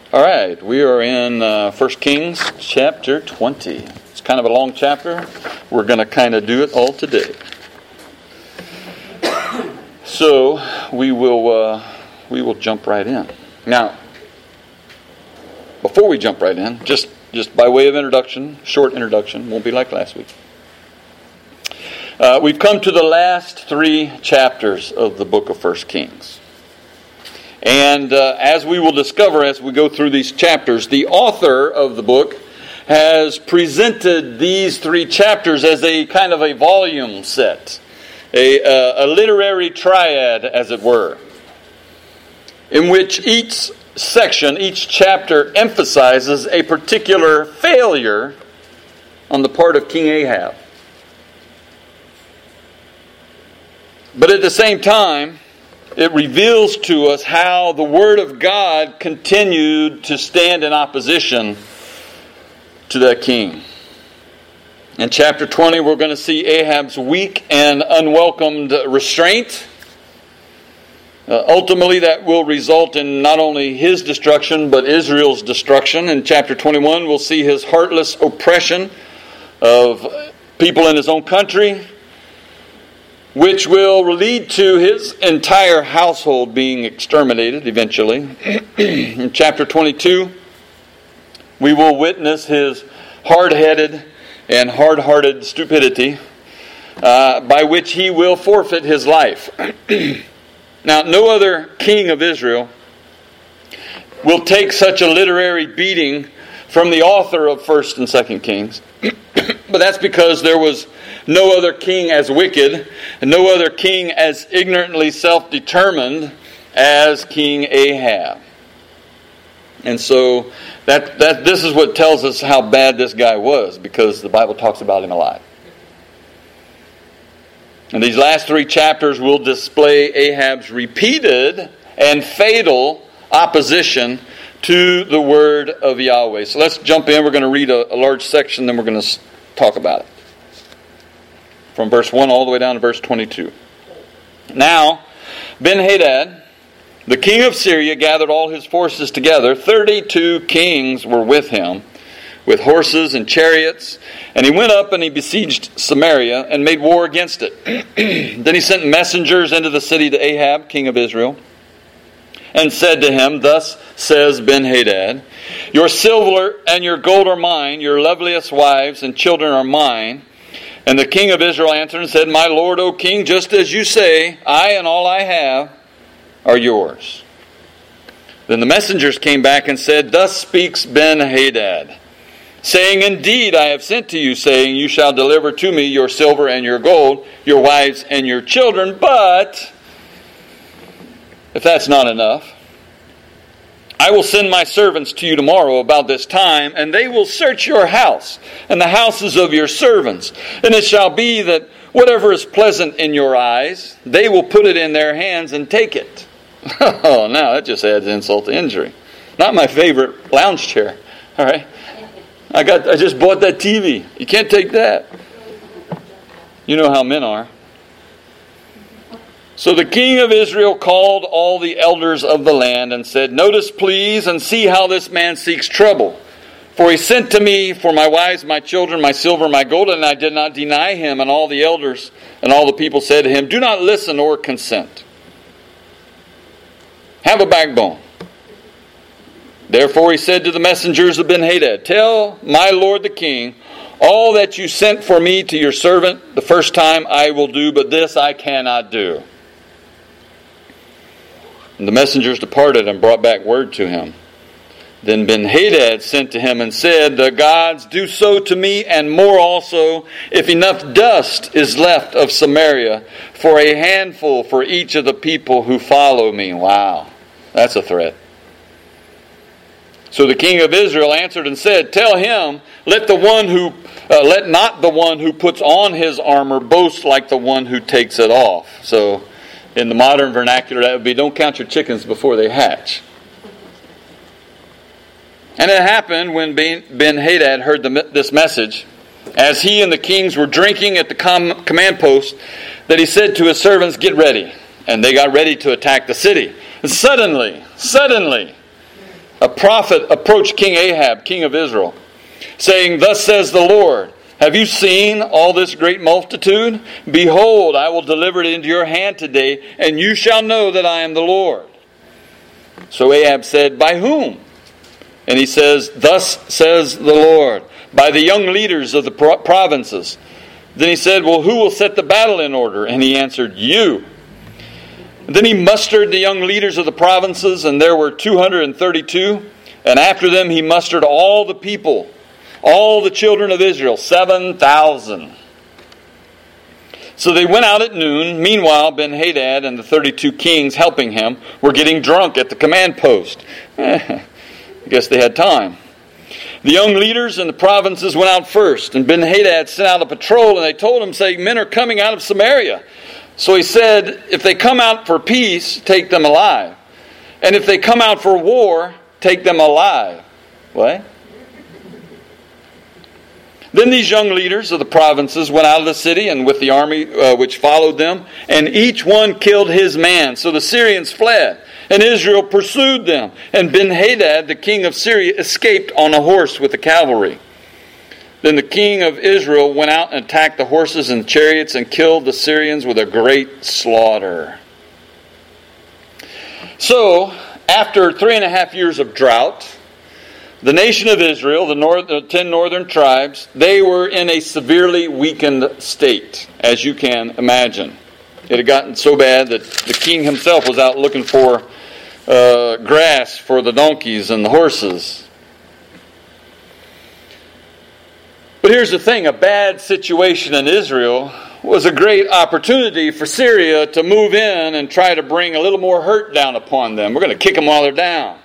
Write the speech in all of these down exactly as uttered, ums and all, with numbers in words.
All right, we are in uh, First Kings chapter twenty. It's kind of a long chapter. We're going to kind of do it all today. So we will uh, we will jump right in. Now, before we jump right in, just just by way of introduction, short introduction, won't be like last week. Uh, we've come to the last three chapters of the book of First Kings. And uh, as we will discover as we go through these chapters, the author of the book has presented these three chapters as a kind of a volume set, a, uh, a literary triad, as it were, in which each section, each chapter emphasizes a particular failure on the part of King Ahab. But at the same time, it reveals to us how the Word of God continued to stand in opposition to that king. In chapter twenty, we're going to see Ahab's weak and unwelcomed restraint. Uh, ultimately, that will result in not only his destruction, but Israel's destruction. In chapter twenty-one, we'll see his heartless oppression of people in his own country, which will lead to his entire household being exterminated eventually. In chapter twenty-two, we will witness his hard-headed and hard-hearted stupidity, uh, by which he will forfeit his life. Now, no other king of Israel will take such a literary beating from the author of First and Second Kings. But that's because there was no other king as wicked, and no other king as ignorantly self-determined as King Ahab. And so that that this is what tells us how bad this guy was, because the Bible talks about him a lot. And these last three chapters will display Ahab's repeated and fatal opposition to the word of Yahweh. So let's jump in. We're going to read a, a large section, then we're going to talk about it. From verse one all the way down to verse twenty-two. Now, Ben-Hadad, the king of Syria, gathered all his forces together. Thirty-two kings were with him, with horses and chariots. And he went up and he besieged Samaria and made war against it. Then he sent messengers into the city to Ahab, king of Israel, and said to him, "Thus says Ben-Hadad, your silver and your gold are mine, your loveliest wives and children are mine." And the king of Israel answered and said, "My lord, O king, just as you say, I and all I have are yours." Then the messengers came back and said, "Thus speaks Ben-Hadad, saying, Indeed, I have sent to you, saying, you shall deliver to me your silver and your gold, your wives and your children. But if that's not enough, I will send my servants to you tomorrow about this time, and they will search your house and the houses of your servants. And it shall be that whatever is pleasant in your eyes, they will put it in their hands and take it." Oh, now that just adds insult to injury. Not my favorite lounge chair. All right, I got. I just bought that T V. You can't take that. You know how men are. So the king of Israel called all the elders of the land and said, "Notice, please, and see how this man seeks trouble. For he sent to me for my wives, my children, my silver, my gold, and I did not deny him." And all the elders and all the people said to him, "Do not listen or consent. Have a backbone." Therefore he said to the messengers of Ben-Hadad, "Tell my lord the king, all that you sent for me to your servant the first time I will do, but this I cannot do." And the messengers departed and brought back word to him. Then Ben-Hadad sent to him and said, "The gods do so to me, and more also, if enough dust is left of Samaria, for a handful for each of the people who follow me." Wow, that's a threat. So the king of Israel answered and said, "Tell him, let the one who uh, let not the one who puts on his armor boast like the one who takes it off." So in the modern vernacular, that would be, don't count your chickens before they hatch. And it happened when Ben-Hadad heard the, this message, as he and the kings were drinking at the com- command post, that he said to his servants, "Get ready." And they got ready to attack the city. And suddenly, suddenly, a prophet approached King Ahab, king of Israel, saying, "Thus says the Lord, have you seen all this great multitude? Behold, I will deliver it into your hand today, and you shall know that I am the Lord." So Ahab said, "By whom?" And he says, "Thus says the Lord, by the young leaders of the provinces." Then he said, "Well, who will set the battle in order?" And he answered, "You." And then he mustered the young leaders of the provinces, and there were two hundred thirty-two. And after them he mustered all the people, all the children of Israel, seven thousand. So they went out at noon. Meanwhile, Ben-Hadad and the thirty-two kings helping him were getting drunk at the command post. I guess they had time. The young leaders in the provinces went out first, and Ben-Hadad sent out a patrol, and they told him, saying, "Men are coming out of Samaria." So he said, "If they come out for peace, take them alive. And if they come out for war, take them alive." What? Then these young leaders of the provinces went out of the city and with the army uh, which followed them, and each one killed his man. So the Syrians fled, and Israel pursued them. And Ben-Hadad, the king of Syria, escaped on a horse with the cavalry. Then the king of Israel went out and attacked the horses and chariots and killed the Syrians with a great slaughter. So, after three and a half years of drought, the nation of Israel, the, north, the ten northern tribes, they were in a severely weakened state, as you can imagine. It had gotten so bad that the king himself was out looking for uh, grass for the donkeys and the horses. But here's the thing, a bad situation in Israel was a great opportunity for Syria to move in and try to bring a little more hurt down upon them. We're going to kick them while they're down.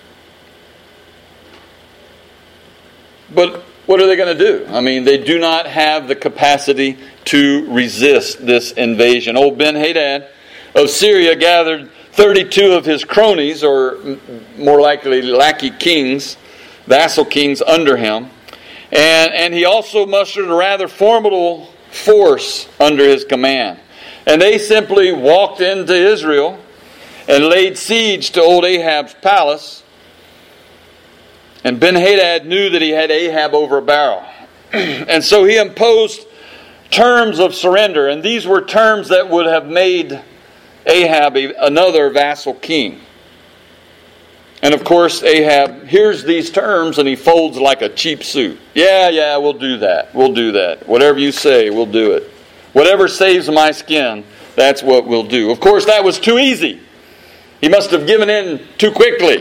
But what are they going to do? I mean, they do not have the capacity to resist this invasion. Old Ben-Hadad of Syria gathered thirty-two of his cronies, or more likely lackey kings, vassal kings under him. And, and he also mustered a rather formidable force under his command. And they simply walked into Israel and laid siege to old Ahab's palace. And Ben-Hadad knew that he had Ahab over a barrel. And so he imposed terms of surrender. And these were terms that would have made Ahab another vassal king. And of course, Ahab hears these terms and he folds like a cheap suit. Yeah, yeah, we'll do that. We'll do that. Whatever you say, we'll do it. Whatever saves my skin, that's what we'll do. Of course, that was too easy. He must have given in too quickly.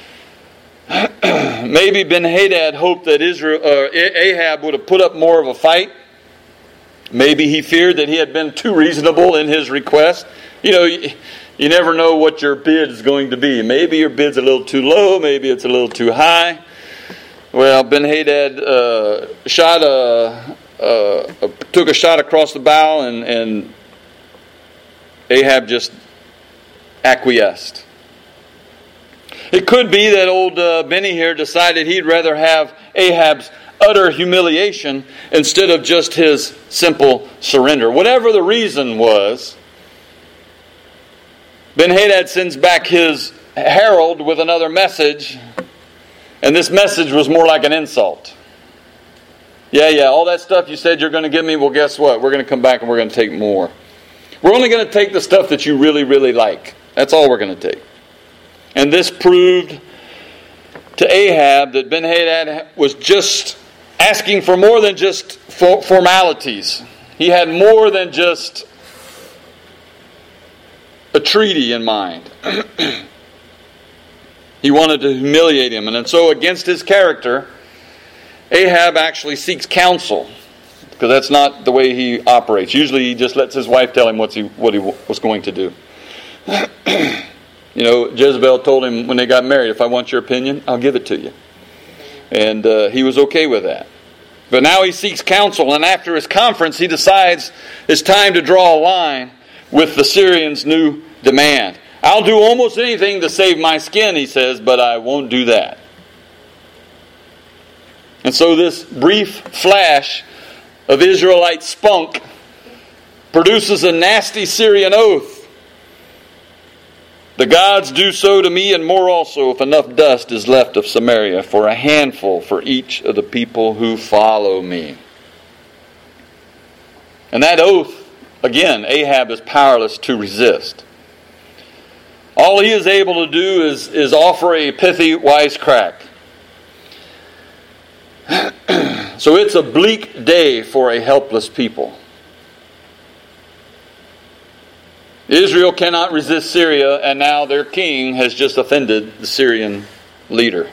Maybe Ben-Hadad hoped that Israel, uh, Ahab would have put up more of a fight. Maybe he feared that he had been too reasonable in his request. You know, you, you never know what your bid is going to be. Maybe your bid's a little too low. Maybe it's a little too high. Well, Ben-Hadad uh, shot a, uh, a, took a shot across the bow, and, and Ahab just acquiesced. It could be that old uh, Benny here decided he'd rather have Ahab's utter humiliation instead of just his simple surrender. Whatever the reason was, Ben-Hadad sends back his herald with another message, and this message was more like an insult. Yeah, yeah, all that stuff you said you're going to give me, well, guess what? We're going to come back and we're going to take more. We're only going to take the stuff that you really, really like. That's all we're going to take. And this proved to Ahab that Ben-Hadad was just asking for more than just formalities. He had more than just a treaty in mind. He wanted to humiliate him. And so against his character, Ahab actually seeks counsel. Because that's not the way he operates. Usually he just lets his wife tell him what he, what he was going to do. You know, Jezebel told him when they got married, if I want your opinion, I'll give it to you. And uh, he was okay with that. But now he seeks counsel, and after his conference, he decides it's time to draw a line with the Syrians' new demand. I'll do almost anything to save my skin, he says, but I won't do that. And so this brief flash of Israelite spunk produces a nasty Syrian oath. The gods do so to me and more also if enough dust is left of Samaria for a handful for each of the people who follow me. And that oath, again, Ahab is powerless to resist. All he is able to do is, is offer a pithy wisecrack. So it's a bleak day for a helpless people. Israel cannot resist Syria, and now their king has just offended the Syrian leader.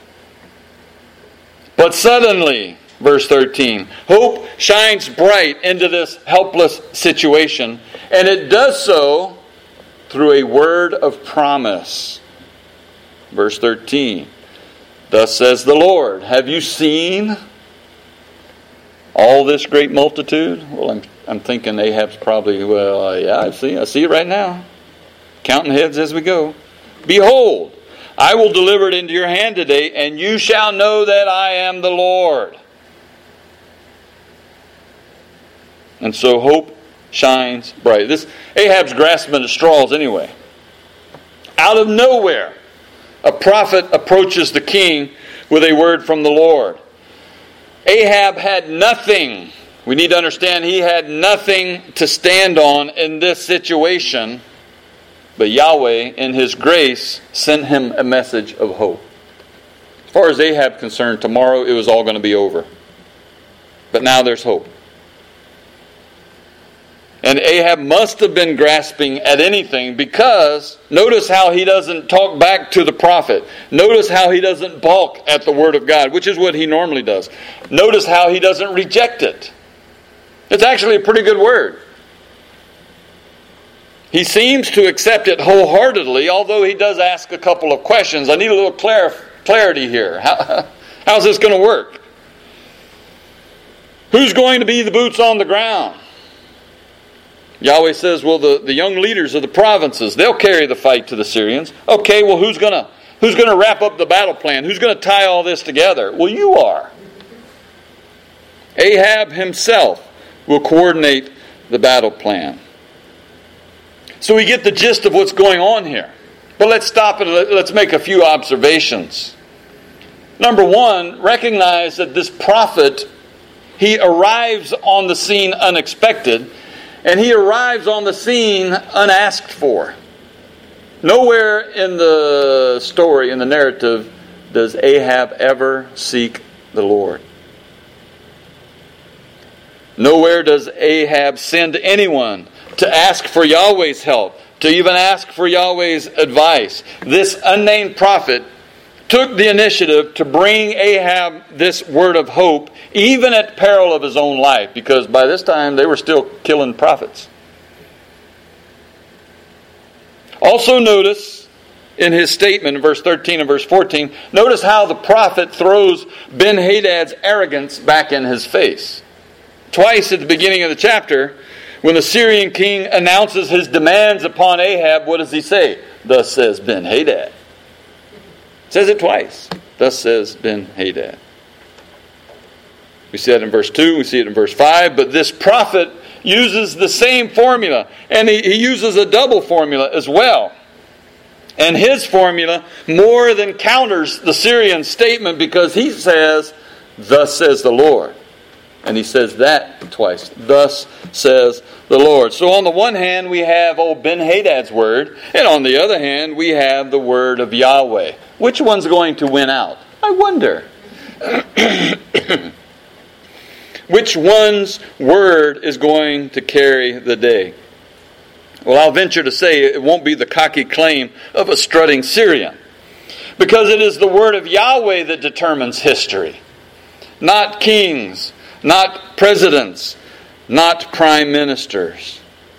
But suddenly, verse thirteen, hope shines bright into this helpless situation, and it does so through a word of promise. Verse thirteen, thus says the Lord, have you seen all this great multitude? Well, I'm I'm thinking Ahab's probably, well, uh, yeah, I see, I see it right now. Counting heads as we go. Behold, I will deliver it into your hand today, and you shall know that I am the Lord. And so hope shines bright. This Ahab's grasping at straws anyway. Out of nowhere, a prophet approaches the king with a word from the Lord. Ahab had nothing. We need to understand he had nothing to stand on in this situation, but Yahweh, in His grace, sent him a message of hope. As far as Ahab concerned, tomorrow it was all going to be over. But now there's hope. And Ahab must have been grasping at anything because notice how he doesn't talk back to the prophet. Notice how he doesn't balk at the word of God, which is what he normally does. Notice how he doesn't reject it. It's actually a pretty good word. He seems to accept it wholeheartedly, although he does ask a couple of questions. I need a little clar- clarity here. How, how's this going to work? Who's going to be the boots on the ground? Yahweh says, well, the, the young leaders of the provinces, they'll carry the fight to the Syrians. Okay, well, who's going to who's going to wrap up the battle plan? Who's going to tie all this together? Well, you are. Ahab himself will coordinate the battle plan. So we get the gist of what's going on here. But let's stop and let's make a few observations. Number one, recognize that this prophet, he arrives on the scene unexpected, and he arrives on the scene unasked for. Nowhere in the story, in the narrative, does Ahab ever seek the Lord. Nowhere does Ahab send anyone to ask for Yahweh's help, to even ask for Yahweh's advice. This unnamed prophet took the initiative to bring Ahab this word of hope, even at peril of his own life, because by this time they were still killing prophets. Also notice in his statement in verse thirteen and verse fourteen, notice how the prophet throws Ben-Hadad's arrogance back in his face. Twice at the beginning of the chapter, when the Syrian king announces his demands upon Ahab, what does he say? Thus says Ben-Hadad. Says it twice. Thus says Ben-Hadad. We see that in verse two, we see it in verse five, but this prophet uses the same formula, and he, he uses a double formula as well. And his formula more than counters the Syrian statement because he says, thus says the Lord. And he says that twice. Thus says the Lord. So on the one hand, we have old Ben-Hadad's word. And on the other hand, we have the word of Yahweh. Which one's going to win out? I wonder. Which one's word is going to carry the day? Well, I'll venture to say it won't be the cocky claim of a strutting Syrian. Because it is the word of Yahweh that determines history. Not kings. Not presidents, not prime ministers.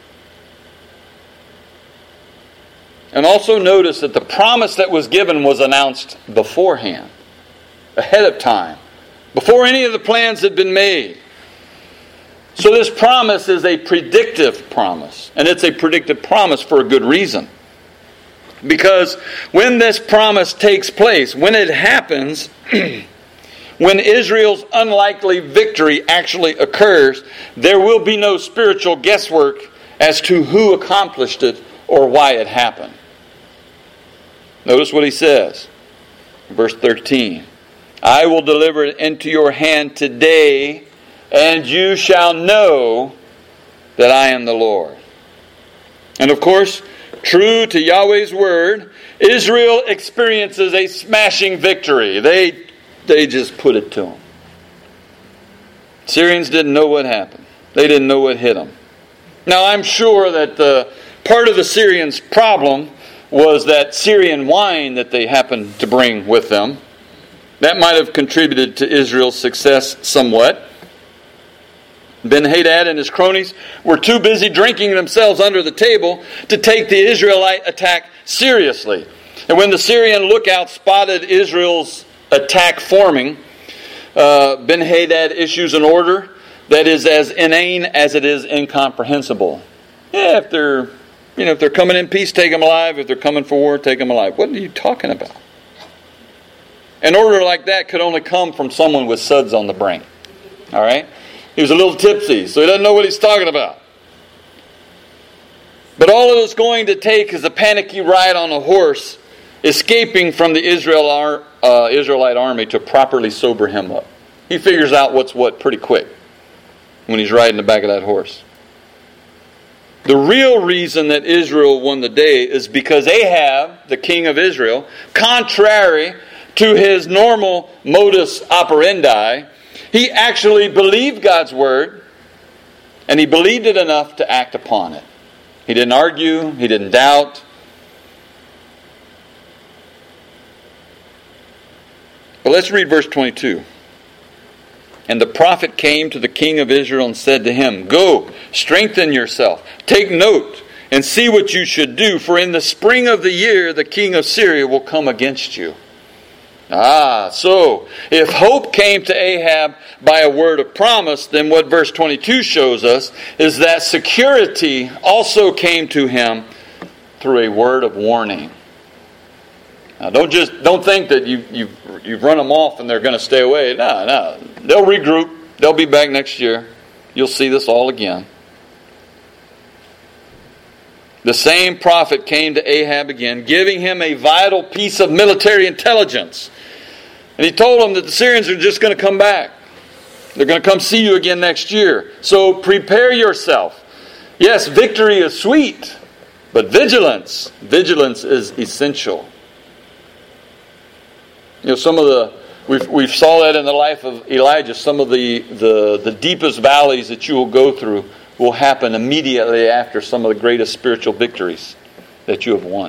And also notice that the promise that was given was announced beforehand, ahead of time, before any of the plans had been made. So this promise is a predictive promise, and it's a predictive promise for a good reason. Because when this promise takes place, when it happens, when Israel's unlikely victory actually occurs, there will be no spiritual guesswork as to who accomplished it or why it happened. Notice what he says. Verse thirteen. I will deliver it into your hand today, and you shall know that I am the Lord. And of course, true to Yahweh's word, Israel experiences a smashing victory. They, they just put it to them. Syrians didn't know what happened. They didn't know what hit them. Now, I'm sure that the part of the Syrians' problem was that Syrian wine that they happened to bring with them. That might have contributed to Israel's success somewhat. Ben-Hadad and his cronies were too busy drinking themselves under the table to take the Israelite attack seriously. And when the Syrian lookout spotted Israel's attack forming, uh, Ben-Hadad issues an order that is as inane as it is incomprehensible. Yeah, if they're, you know, if they're coming in peace, take them alive. If they're coming for war, take them alive. What are you talking about? An order like that could only come from someone with suds on the brain. All right? He was a little tipsy, so he doesn't know what he's talking about. But all it was going to take is a panicky ride on a horse, escaping from the Israel ar- uh, Israelite army to properly sober him up. He figures out what's what pretty quick when he's riding the back of that horse. The real reason that Israel won the day is because Ahab, the king of Israel, contrary to his normal modus operandi, he actually believed God's word, and he believed it enough to act upon it. He didn't argue, he didn't doubt. But let's read verse twenty-two. And the prophet came to the king of Israel and said to him, Go, strengthen yourself, take note, and see what you should do, for in the spring of the year the king of Syria will come against you. Ah, so if hope came to Ahab by a word of promise, then what verse twenty-two shows us is that security also came to him through a word of warning. Now, don't just don't think that you you you've run them off and they're going to stay away. No, no, they'll regroup. They'll be back next year. You'll see this all again. The same prophet came to Ahab again, giving him a vital piece of military intelligence. And he told him that the Syrians are just going to come back. They're going to come see you again next year. So prepare yourself. Yes, victory is sweet, but vigilance, vigilance is essential. You know, some of the, we've, we've saw that in the life of Elijah, some of the, the, the deepest valleys that you will go through will happen immediately after some of the greatest spiritual victories that you have won.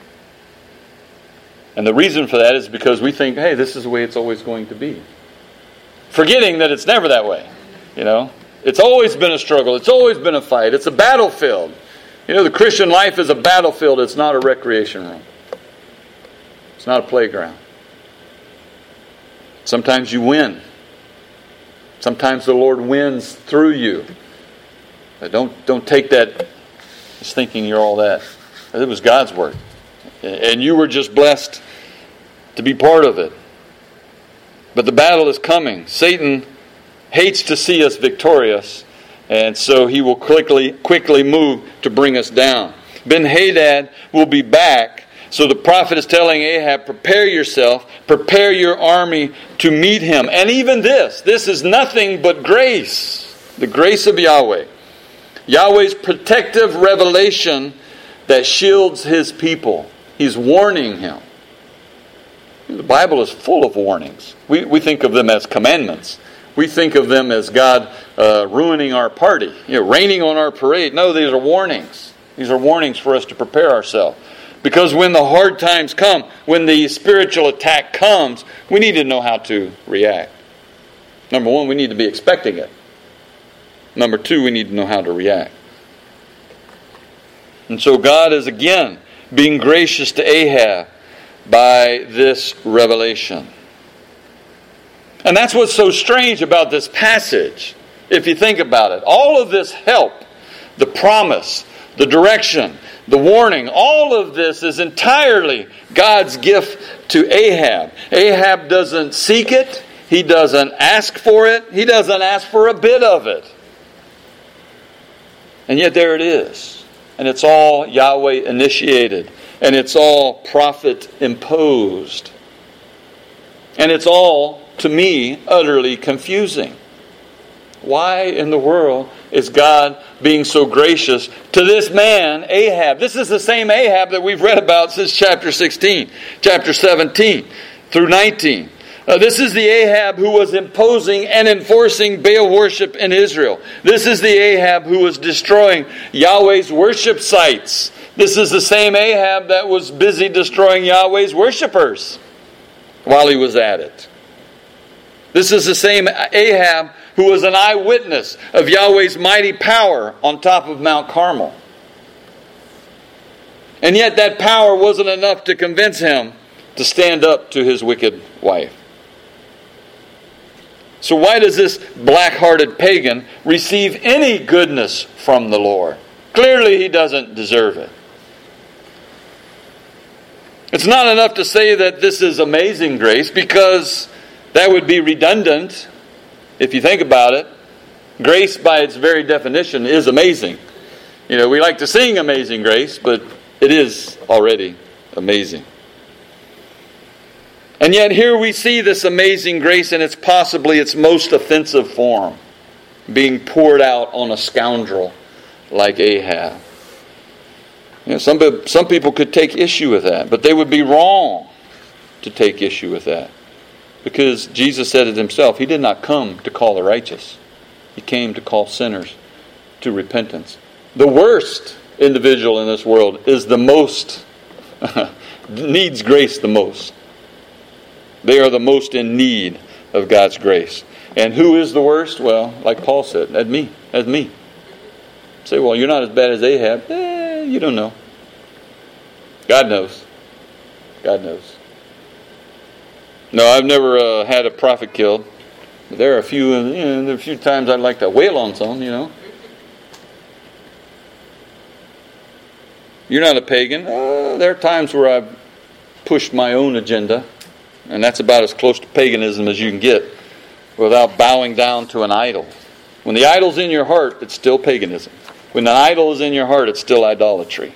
And the reason for that is because we think, hey, this is the way it's always going to be. Forgetting that it's never that way. You know, it's always been a struggle. It's always been a fight. It's a battlefield. You know, the Christian life is a battlefield. It's not a recreation room. It's not a playground. Sometimes you win. Sometimes the Lord wins through you. But don't don't take that as thinking you're all that. It was God's work. And you were just blessed to be part of it. But the battle is coming. Satan hates to see us victorious, and so he will quickly quickly move to bring us down. Ben-Hadad will be back. So the prophet is telling Ahab, prepare yourself, prepare your army to meet him. And even this, this is nothing but grace. The grace of Yahweh. Yahweh's protective revelation that shields his people. He's warning him. The Bible is full of warnings. We, we think of them as commandments. We think of them as God uh, ruining our party, you know, raining on our parade. No, these are warnings. These are warnings for us to prepare ourselves. Because when the hard times come, when the spiritual attack comes, we need to know how to react. Number one, we need to be expecting it. Number two, we need to know how to react. And so God is again being gracious to Ahab by this revelation. And that's what's so strange about this passage, if you think about it. All of this help, the promise, the direction, the warning, all of this is entirely God's gift to Ahab. Ahab doesn't seek it. He doesn't ask for it. He doesn't ask for a bit of it. And yet there it is. And it's all Yahweh initiated. And it's all prophet imposed. And it's all, to me, utterly confusing. Why in the world is God being so gracious to this man, Ahab? This is the same Ahab that we've read about since chapter sixteen, chapter seventeen through nineteen. Uh, this is the Ahab who was imposing and enforcing Baal worship in Israel. This is the Ahab who was destroying Yahweh's worship sites. This is the same Ahab that was busy destroying Yahweh's worshipers while he was at it. This is the same Ahab who was an eyewitness of Yahweh's mighty power on top of Mount Carmel. And yet that power wasn't enough to convince him to stand up to his wicked wife. So why does this black-hearted pagan receive any goodness from the Lord? Clearly he doesn't deserve it. It's not enough to say that this is amazing grace, because that would be redundant if you think about it. Grace, by its very definition, is amazing. You know, we like to sing Amazing Grace, but it is already amazing. And yet here we see this amazing grace in its possibly its most offensive form, being poured out on a scoundrel like Ahab. You know, some, some people could take issue with that, but they would be wrong to take issue with that. Because Jesus said it himself, he did not come to call the righteous. He came to call sinners to repentance. The worst individual in this world is the most, needs grace the most. They are the most in need of God's grace. And who is the worst? Well, like Paul said, that's me. That's me. Say, well, you're not as bad as Ahab. Eh, you don't know. God knows. God knows. No, I've never uh, had a prophet killed. But there are a few, you know, there are a few times I'd like to wail on some, you know. You're not a pagan. Uh, there are times where I've pushed my own agenda, and that's about as close to paganism as you can get without bowing down to an idol. When the idol's in your heart, it's still paganism. When the idol is in your heart, it's still idolatry.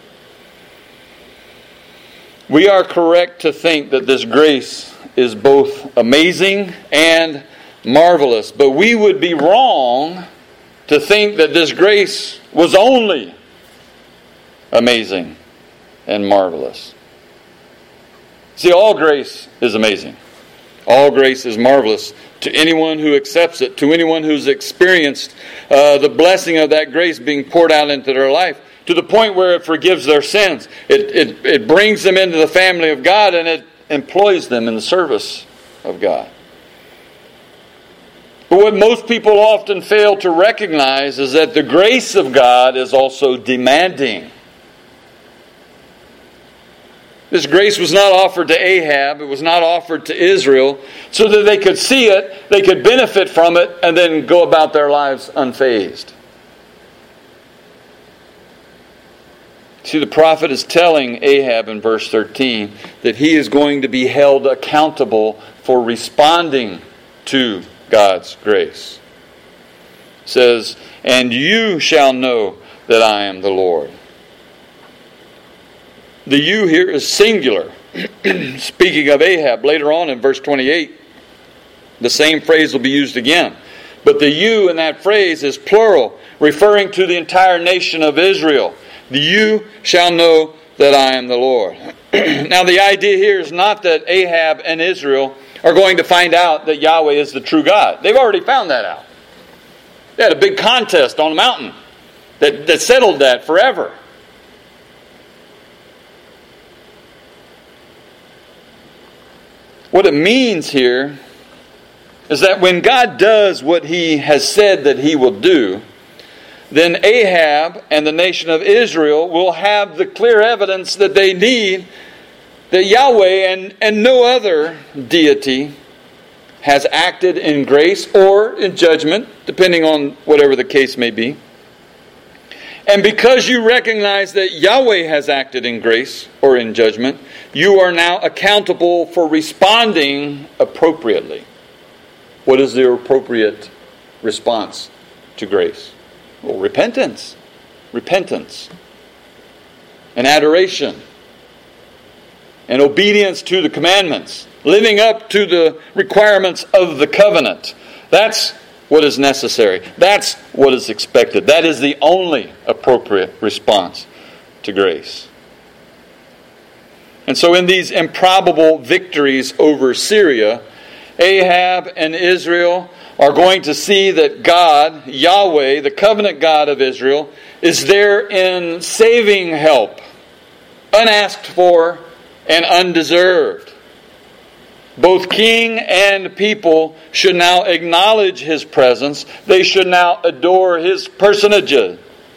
We are correct to think that this grace is both amazing and marvelous, but we would be wrong to think that this grace was only amazing and marvelous. See, all grace is amazing. All grace is marvelous to anyone who accepts it, to anyone who's experienced uh, the blessing of that grace being poured out into their life, to the point where it forgives their sins. It, it, it brings them into the family of God, and it employs them in the service of God. But what most people often fail to recognize is that the grace of God is also demanding. This grace was not offered to Ahab, it was not offered to Israel, so that they could see it, they could benefit from it, and then go about their lives unfazed. See, the prophet is telling Ahab in verse thirteen that he is going to be held accountable for responding to God's grace. It says, "And you shall know that I am the Lord." The you here is singular. Speaking of Ahab, later on in verse twenty-eight, the same phrase will be used again. But the you in that phrase is plural, referring to the entire nation of Israel. The you shall know that I am the Lord. Now the idea here is not that Ahab and Israel are going to find out that Yahweh is the true God. They've already found that out. They had a big contest on a mountain that, that settled that forever. What it means here is that when God does what He has said that He will do, then Ahab and the nation of Israel will have the clear evidence that they need that Yahweh and, and no other deity has acted in grace or in judgment, depending on whatever the case may be. And because you recognize that Yahweh has acted in grace or in judgment, you are now accountable for responding appropriately. What is the appropriate response to grace? Well, repentance. Repentance. And adoration. and obedience to the commandments, living up to the requirements of the covenant. That's what is necessary. That's what is expected. That is the only appropriate response to grace. And so in these improbable victories over Syria, Ahab and Israel are going to see that God, Yahweh, the covenant God of Israel, is there in saving help, unasked for and undeserved. Both king and people should now acknowledge His presence. They should now adore His personage.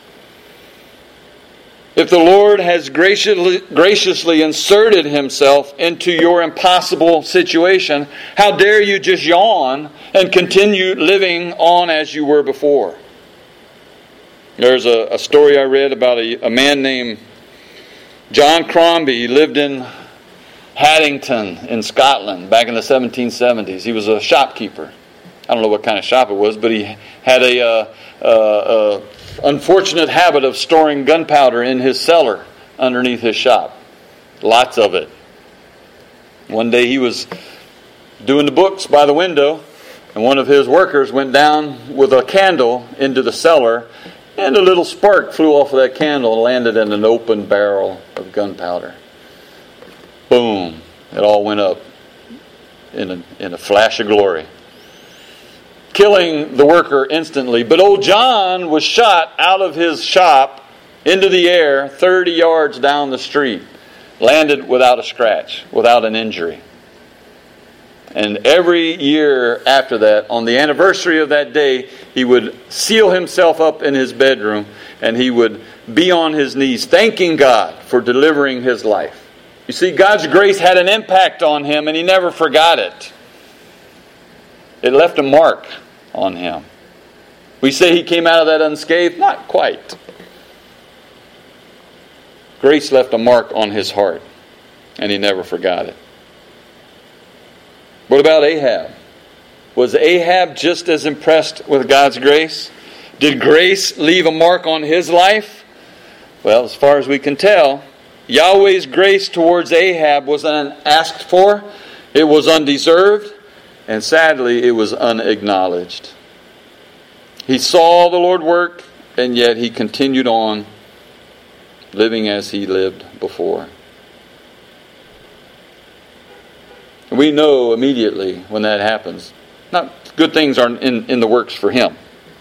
If the Lord has graciously, graciously inserted Himself into your impossible situation, how dare you just yawn and continue living on as you were before? There's a, a story I read about a, a man named John Crombie. He lived in Haddington in Scotland back in the seventeen seventies. He was a shopkeeper. I don't know what kind of shop it was, but he had a... Uh, uh, uh, unfortunate habit of storing gunpowder in his cellar underneath his shop. Lots of it. One day he was doing the books by the window, and one of his workers went down with a candle into the cellar, and a little spark flew off of that candle and landed in an open barrel of gunpowder. Boom. It all went up in a, in a flash of glory, killing the worker instantly. But old John was shot out of his shop into the air thirty yards down the street. Landed without a scratch, without an injury. And every year after that, on the anniversary of that day, he would seal himself up in his bedroom and he would be on his knees thanking God for delivering his life. You see, God's grace had an impact on him and he never forgot it. It left a mark on him. We say he came out of that unscathed? Not quite. Grace left a mark on his heart, and he never forgot it. What about Ahab? Was Ahab just as impressed with God's grace? Did grace leave a mark on his life? Well, as far as we can tell, Yahweh's grace towards Ahab was unasked for, it was undeserved, and sadly, it was unacknowledged. He saw the Lord work, and yet he continued on living as he lived before. We know immediately when that happens, not good things aren't in, in the works for him.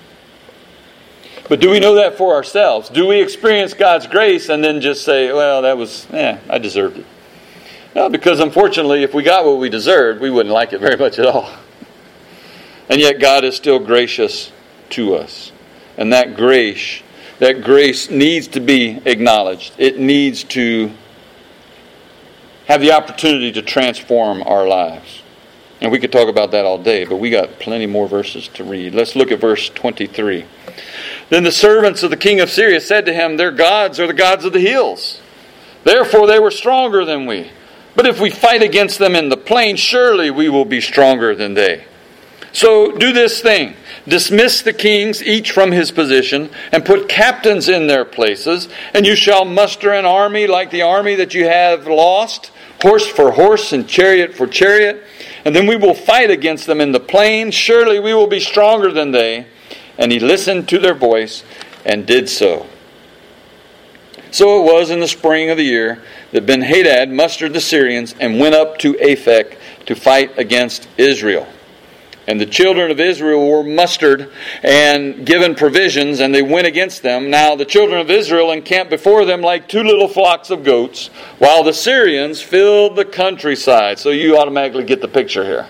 But do we know that for ourselves? Do we experience God's grace and then just say, well, that was, eh, I deserved it? No, because unfortunately, if we got what we deserved, we wouldn't like it very much at all. And yet God is still gracious to us. And that grace, that grace needs to be acknowledged. It needs to have the opportunity to transform our lives. And we could talk about that all day, but we got plenty more verses to read. Let's look at verse twenty-three. Then the servants of the king of Syria said to him, their gods are the gods of the hills. Therefore they were stronger than we. But if we fight against them in the plain, surely we will be stronger than they. So do this thing. Dismiss the kings, each from his position, and put captains in their places, and you shall muster an army like the army that you have lost, horse for horse and chariot for chariot, and then we will fight against them in the plain. Surely we will be stronger than they. And he listened to their voice and did so. So it was in the spring of the year that Ben-Hadad mustered the Syrians and went up to Aphek to fight against Israel. And the children of Israel were mustered and given provisions, and they went against them. Now the children of Israel encamped before them like two little flocks of goats, while the Syrians filled the countryside. So you automatically get the picture here.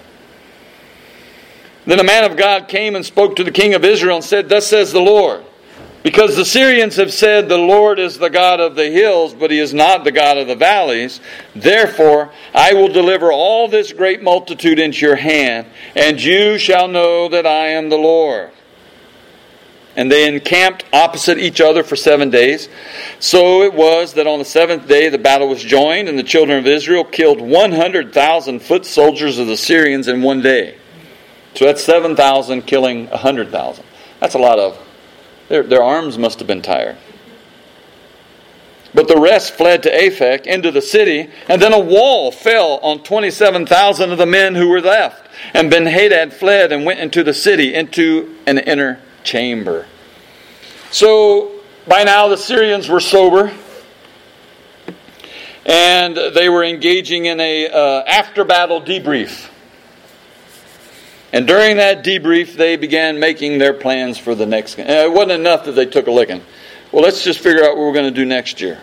Then a man of God came and spoke to the king of Israel and said, thus says the Lord, because the Syrians have said the Lord is the God of the hills, but he is not the God of the valleys. Therefore, I will deliver all this great multitude into your hand, and you shall know that I am the Lord. And they encamped opposite each other for seven days. So it was that on the seventh day the battle was joined, and the children of Israel killed one hundred thousand foot soldiers of the Syrians in one day. So that's seven thousand killing one hundred thousand. That's a lot of... Their, their arms must have been tired. But the rest fled to Aphek into the city, and then a wall fell on twenty-seven thousand of the men who were left. And Ben-Hadad fled and went into the city, into an inner chamber. So by now the Syrians were sober, and they were engaging in a uh, after-battle debrief. And during that debrief, they began making their plans for the next. Uh, it wasn't enough that they took a licking. Well, let's just figure out what we're going to do next year.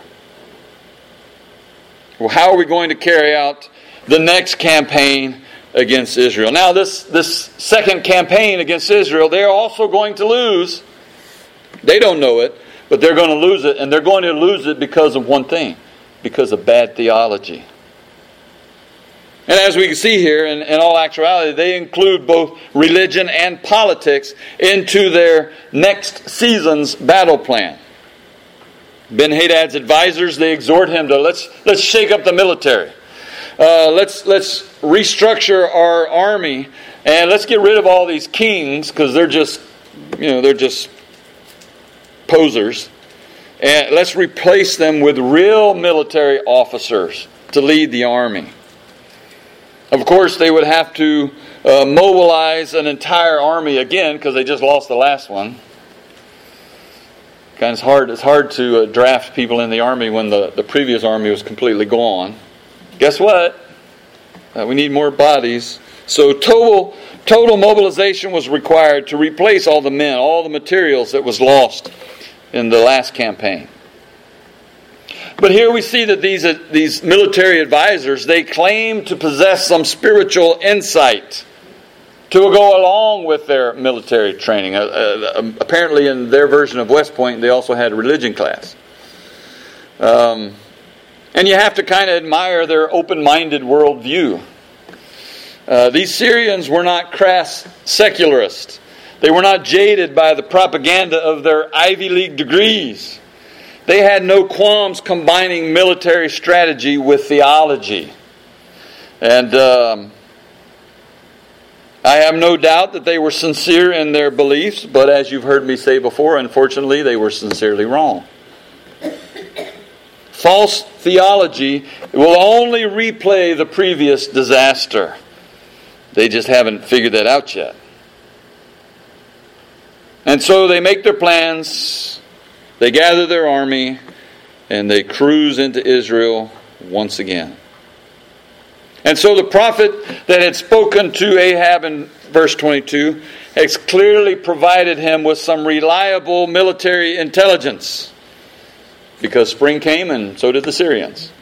Well, how are we going to carry out the next campaign against Israel? Now, this, this second campaign against Israel, they're also going to lose. They don't know it, but they're going to lose it. And they're going to lose it because of one thing. Because of bad theology. And as we can see here, in, in all actuality, they include both religion and politics into their next season's battle plan. Ben-Hadad's advisors, they exhort him to let's let's shake up the military. Uh, let's let's restructure our army, and let's get rid of all these kings because they're just you know they're just posers, and let's replace them with real military officers to lead the army. Of course, they would have to uh, mobilize an entire army again because they just lost the last one. Kind of hard. It's hard to uh, draft people in the army when the, the previous army was completely gone. Guess what? Uh, we need more bodies. So total total mobilization was required to replace all the men, all the materials that was lost in the last campaign. But here we see that these uh, these military advisors, they claim to possess some spiritual insight to go along with their military training. Uh, uh, apparently in their version of West Point, they also had a religion class. Um, and you have to kind of admire their open-minded worldview. Uh, these Syrians were not crass secularists. They were not jaded by the propaganda of their Ivy League degrees. They had no qualms combining military strategy with theology. And Um, I have no doubt that they were sincere in their beliefs, but as you've heard me say before, unfortunately, they were sincerely wrong. False theology will only replay the previous disaster. They just haven't figured that out yet. And so they make their plans, they gather their army, and they cruise into Israel once again. And so the prophet that had spoken to Ahab in verse twenty-two has clearly provided him with some reliable military intelligence. Because spring came and so did the Syrians.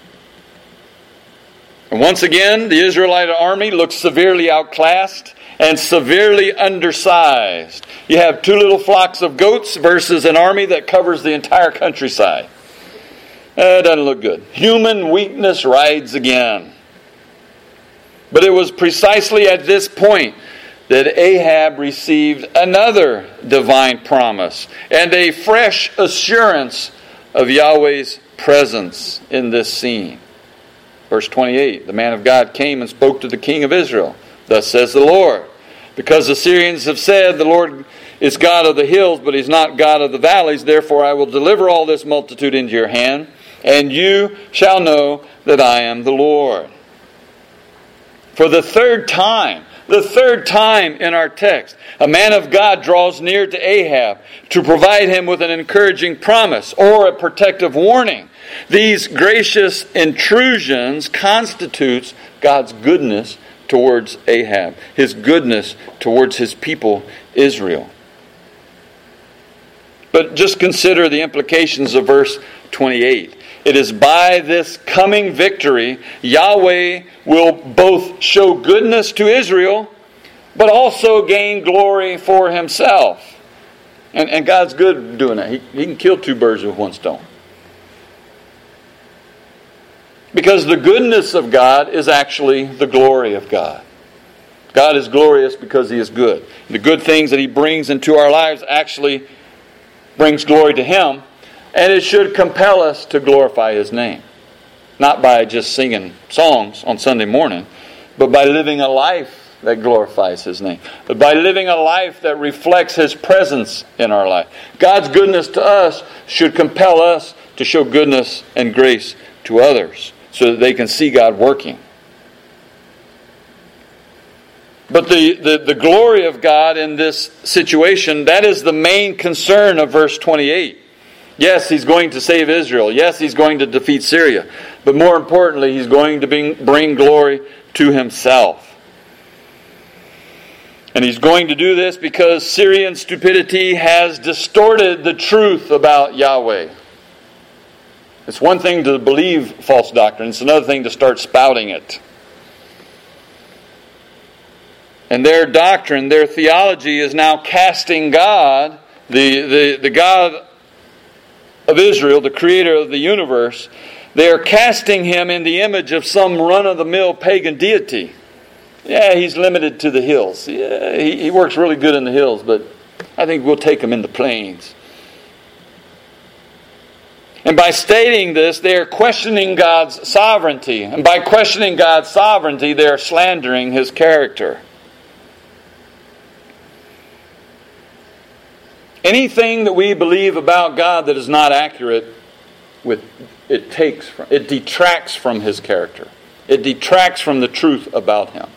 And once again, the Israelite army looks severely outclassed and severely undersized. You have two little flocks of goats versus an army that covers the entire countryside. That doesn't look good. Human weakness rides again. But it was precisely at this point that Ahab received another divine promise and a fresh assurance of Yahweh's presence in this scene. Verse twenty-eight, the man of God came and spoke to the king of Israel. Thus says the Lord, because the Syrians have said, the Lord is God of the hills, but He's not God of the valleys, therefore I will deliver all this multitude into your hand, and you shall know that I am the Lord. For the third time, the third time in our text, a man of God draws near to Ahab to provide him with an encouraging promise or a protective warning. These gracious intrusions constitutes God's goodness towards Ahab, His goodness towards His people, Israel. But just consider the implications of verse twenty-eight. It is by this coming victory, Yahweh will both show goodness to Israel, but also gain glory for Himself. And, and God's good at doing that. He, he can kill two birds with one stone. Because the goodness of God is actually the glory of God. God is glorious because He is good. The good things that He brings into our lives actually brings glory to Him. And it should compel us to glorify His name. Not by just singing songs on Sunday morning, but by living a life that glorifies His name. But by living a life that reflects His presence in our life. God's goodness to us should compel us to show goodness and grace to others so that they can see God working. But the, the, the glory of God in this situation, that is the main concern of verse twenty-eight. Yes, He's going to save Israel. Yes, He's going to defeat Syria. But more importantly, He's going to bring, bring glory to Himself. And He's going to do this because Syrian stupidity has distorted the truth about Yahweh. It's one thing to believe false doctrine. It's another thing to start spouting it. And their doctrine, their theology is now casting God, the, the, the God of Israel, the creator of the universe, they are casting Him in the image of some run-of-the-mill pagan deity. Yeah, He's limited to the hills. Yeah, he, he works really good in the hills, but I think we'll take Him in the plains. And by stating this, they are questioning God's sovereignty. And by questioning God's sovereignty, they are slandering His character. Anything that we believe about God that is not accurate, with it takes from, it detracts from His character. It detracts from the truth about Him.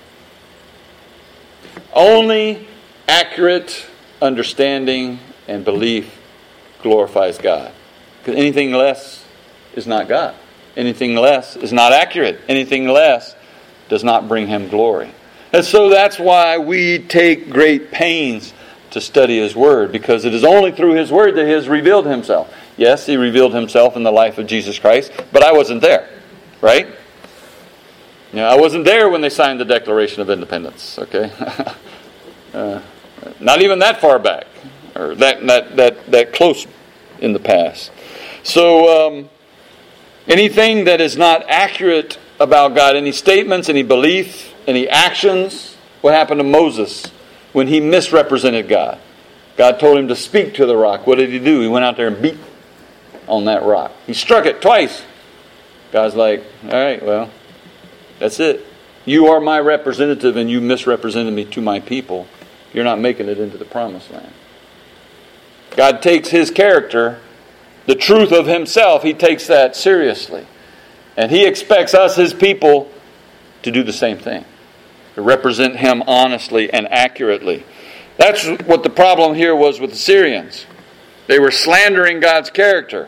Only accurate understanding and belief glorifies God. Because anything less is not God. Anything less is not accurate. Anything less does not bring Him glory. And so that's why we take great pains to study His Word, because it is only through His Word that He has revealed Himself. Yes, He revealed Himself in the life of Jesus Christ, but I wasn't there, right? You know, I wasn't there when they signed the Declaration of Independence, okay? uh, not even that far back, or that that that, that close in the past. So, um, anything that is not accurate about God, any statements, any belief, any actions, what happened to Moses when he misrepresented God? God told him to speak to the rock. What did he do? He went out there and beat on that rock. He struck it twice. God's like, all right, well, that's it. You are my representative and you misrepresented me to my people. You're not making it into the promised land. God takes His character, the truth of Himself, He takes that seriously. And He expects us, His people, to do the same thing. To represent Him honestly and accurately. That's what the problem here was with the Syrians. They were slandering God's character.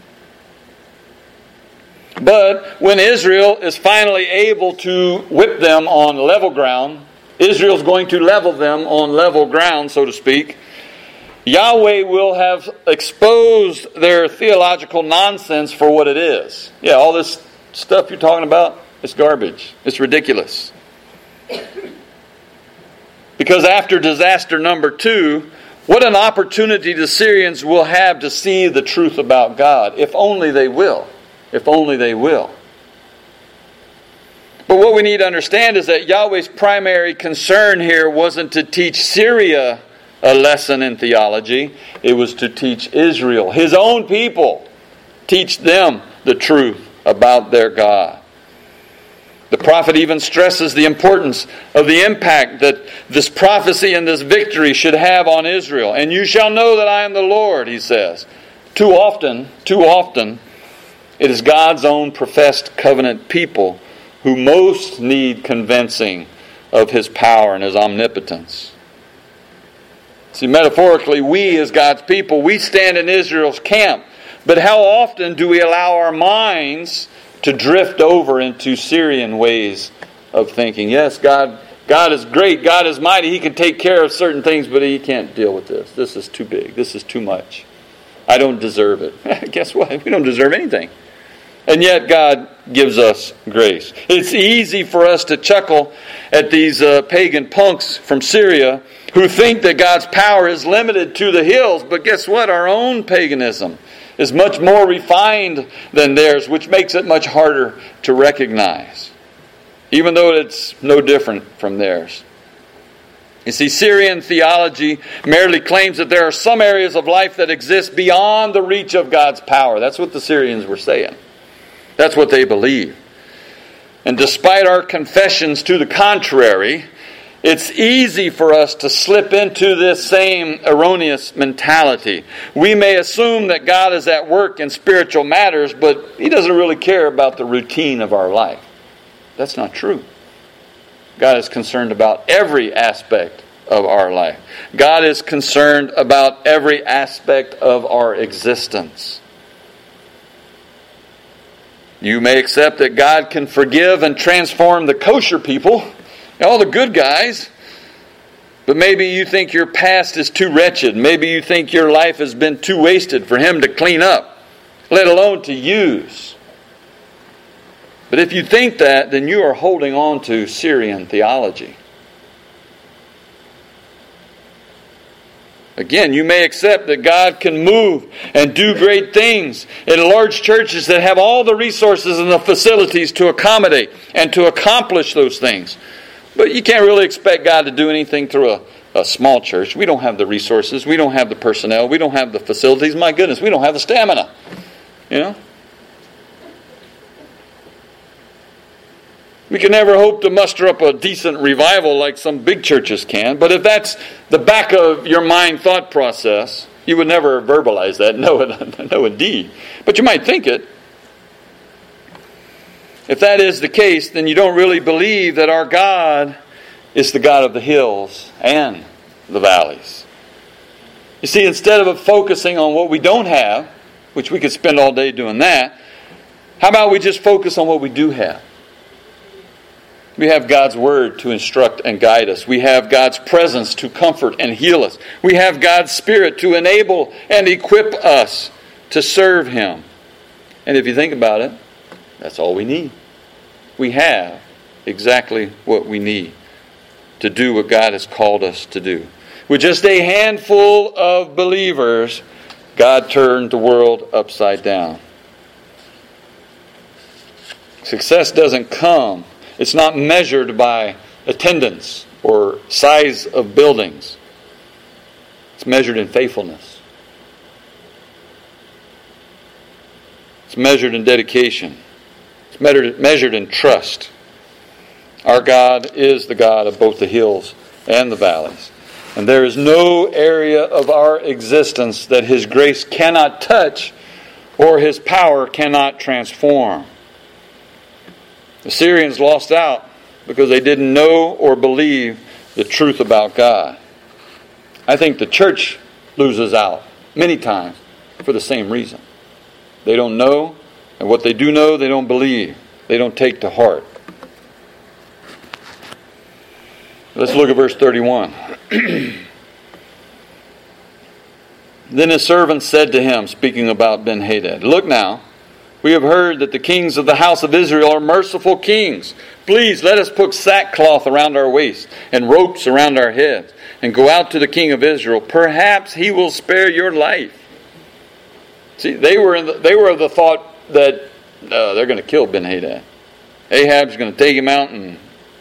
But when Israel is finally able to whip them on level ground, Israel's going to level them on level ground, so to speak, Yahweh will have exposed their theological nonsense for what it is. Yeah, all this stuff you're talking about, it's garbage. It's ridiculous. Because after disaster number two, what an opportunity the Syrians will have to see the truth about God, if only they will. If only they will. But what we need to understand is that Yahweh's primary concern here wasn't to teach Syria a lesson in theology. It was to teach Israel, His own people, teach them the truth about their God. The prophet even stresses the importance of the impact that this prophecy and this victory should have on Israel. And you shall know that I am the Lord, he says. Too often, too often, it is God's own professed covenant people who most need convincing of His power and His omnipotence. See, metaphorically, we as God's people, we stand in Israel's camp. But how often do we allow our minds to drift over into Syrian ways of thinking? Yes, God, God is great. God is mighty. He can take care of certain things, but He can't deal with this. This is too big. This is too much. I don't deserve it. Guess what? We don't deserve anything. And yet God gives us grace. It's easy for us to chuckle at these uh, pagan punks from Syria who think that God's power is limited to the hills. But guess what? Our own paganism is much more refined than theirs, which makes it much harder to recognize, even though it's no different from theirs. You see, Syrian theology merely claims that there are some areas of life that exist beyond the reach of God's power. That's what the Syrians were saying. That's what they believe. And despite our confessions to the contrary, It's easy for us to slip into this same erroneous mentality. We may assume that God is at work in spiritual matters, but He doesn't really care about the routine of our life. That's not true. God is concerned about every aspect of our life. God is concerned about every aspect of our existence. You may accept that God can forgive and transform the kosher people, all the good guys, but maybe you think your past is too wretched. Maybe you think your life has been too wasted for Him to clean up, let alone to use. But if you think that, then you are holding on to Syrian theology. Again, you may accept that God can move and do great things in large churches that have all the resources and the facilities to accommodate and to accomplish those things. But you can't really expect God to do anything through a, a small church. We don't have the resources. We don't have the personnel. We don't have the facilities. My goodness, we don't have the stamina. You know? We can never hope to muster up a decent revival like some big churches can. But if that's the back of your mind thought process, you would never verbalize that. No, no, indeed. But you might think it. If that is the case, then you don't really believe that our God is the God of the hills and the valleys. You see, instead of focusing on what we don't have, which we could spend all day doing that, how about we just focus on what we do have? We have God's Word to instruct and guide us. We have God's presence to comfort and heal us. We have God's Spirit to enable and equip us to serve Him. And if you think about it, that's all we need. We have exactly what we need to do what God has called us to do. With just a handful of believers, God turned the world upside down. Success doesn't come. It's not measured by attendance or size of buildings. It's measured in faithfulness. It's measured in dedication. It's measured, measured in trust. Our God is the God of both the hills and the valleys. And there is no area of our existence that His grace cannot touch or His power cannot transform. The Syrians lost out because they didn't know or believe the truth about God. I think the church loses out many times for the same reason. They don't know, and what they do know, they don't believe. They don't take to heart. Let's look at verse thirty-one. Then his servants said to him, speaking about Ben-Hadad, "Look now, we have heard that the kings of the house of Israel are merciful kings. Please let us put sackcloth around our waists and ropes around our heads and go out to the king of Israel. Perhaps he will spare your life." See, they were in the, they were of the thought that uh, they're going to kill Ben-Hadad. Ahab's going to take him out and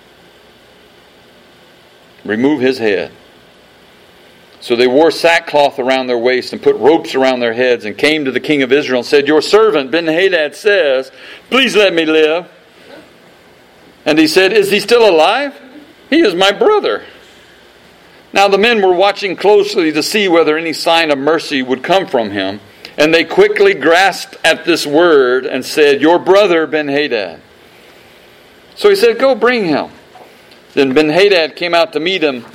remove his head. So they wore sackcloth around their waist and put ropes around their heads and came to the king of Israel and said, "Your servant Ben-Hadad says, 'Please let me live.' And he said, 'Is he still alive? He is my brother.' Now the men were watching closely to see whether any sign of mercy would come from him. And they quickly grasped at this word and said, 'Your brother Ben-Hadad.' So he said, 'Go bring him.' Then Ben-Hadad came out to meet him,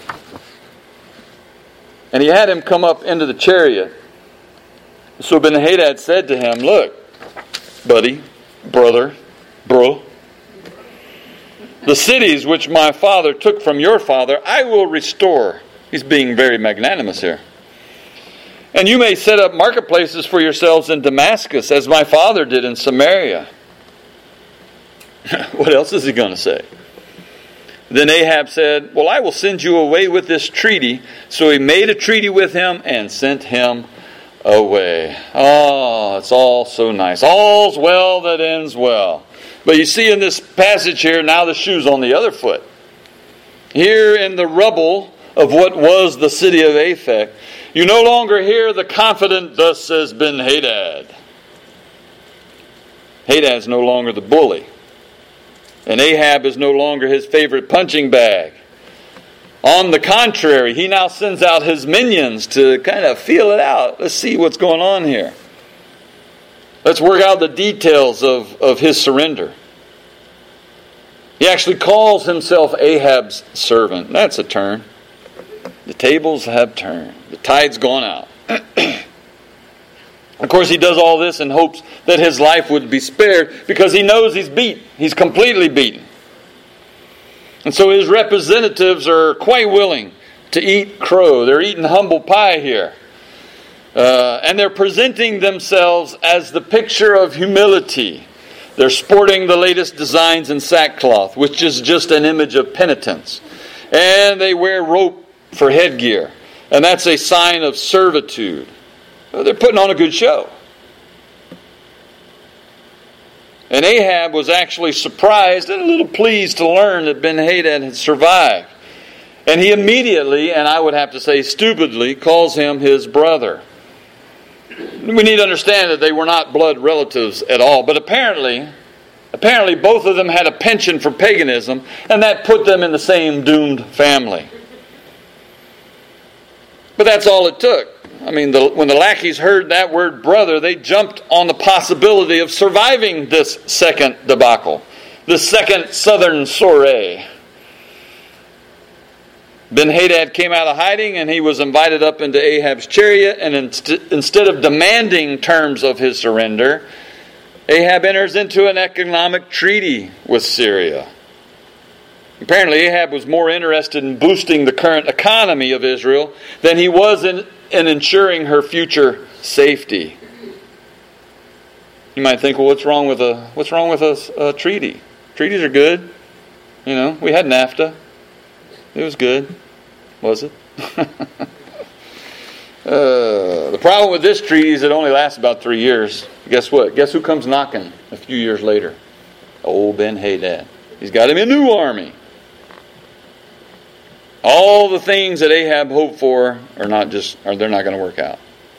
and he had him come up into the chariot. So Ben-Hadad said to him, 'Look, buddy, brother, bro, the cities which my father took from your father, I will restore.'" He's being very magnanimous here. "And you may set up marketplaces for yourselves in Damascus, as my father did in Samaria." What else is he going to say? Then Ahab said, "Well, I will send you away with this treaty." So he made a treaty with him and sent him away. Oh, it's all so nice. All's well that ends well. But you see in this passage here, now the shoe's on the other foot. Here in the rubble of what was the city of Aphek, you no longer hear the confident, "Thus says Ben-Hadad." Hadad's no longer the bully. And Ahab is no longer his favorite punching bag. On the contrary, he now sends out his minions to kind of feel it out. Let's see what's going on here. Let's work out the details of, of his surrender. He actually calls himself Ahab's servant. That's a turn. The tables have turned. The tide's gone out. Of course, he does all this in hopes that his life would be spared because he knows he's beat. He's completely beaten. And so his representatives are quite willing to eat crow. They're eating humble pie here. Uh, and they're presenting themselves as the picture of humility. They're sporting the latest designs in sackcloth, which is just an image of penitence. And they wear rope for headgear. And that's a sign of servitude. They're putting on a good show. And Ahab was actually surprised and a little pleased to learn that Ben-Hadad had survived. And he immediately, and I would have to say stupidly, calls him his brother. We need to understand that they were not blood relatives at all. But apparently, apparently both of them had a penchant for paganism, and that put them in the same doomed family. But that's all it took. I mean, the, when the lackeys heard that word brother, they jumped on the possibility of surviving this second debacle, the second southern soiree. Ben-Hadad came out of hiding and he was invited up into Ahab's chariot, and inst- instead of demanding terms of his surrender, Ahab enters into an economic treaty with Syria. Apparently Ahab was more interested in boosting the current economy of Israel than he was in and ensuring her future safety. You might think, well, what's wrong with a what's wrong with a, a treaty? Treaties are good. You know, we had NAFTA. It was good, was it? uh, the problem with this treaty is it only lasts about three years. Guess what? Guess who comes knocking a few years later? Old Ben-Hadad. He's got him a new army. All the things that Ahab hoped for are not just, or they're not going to work out.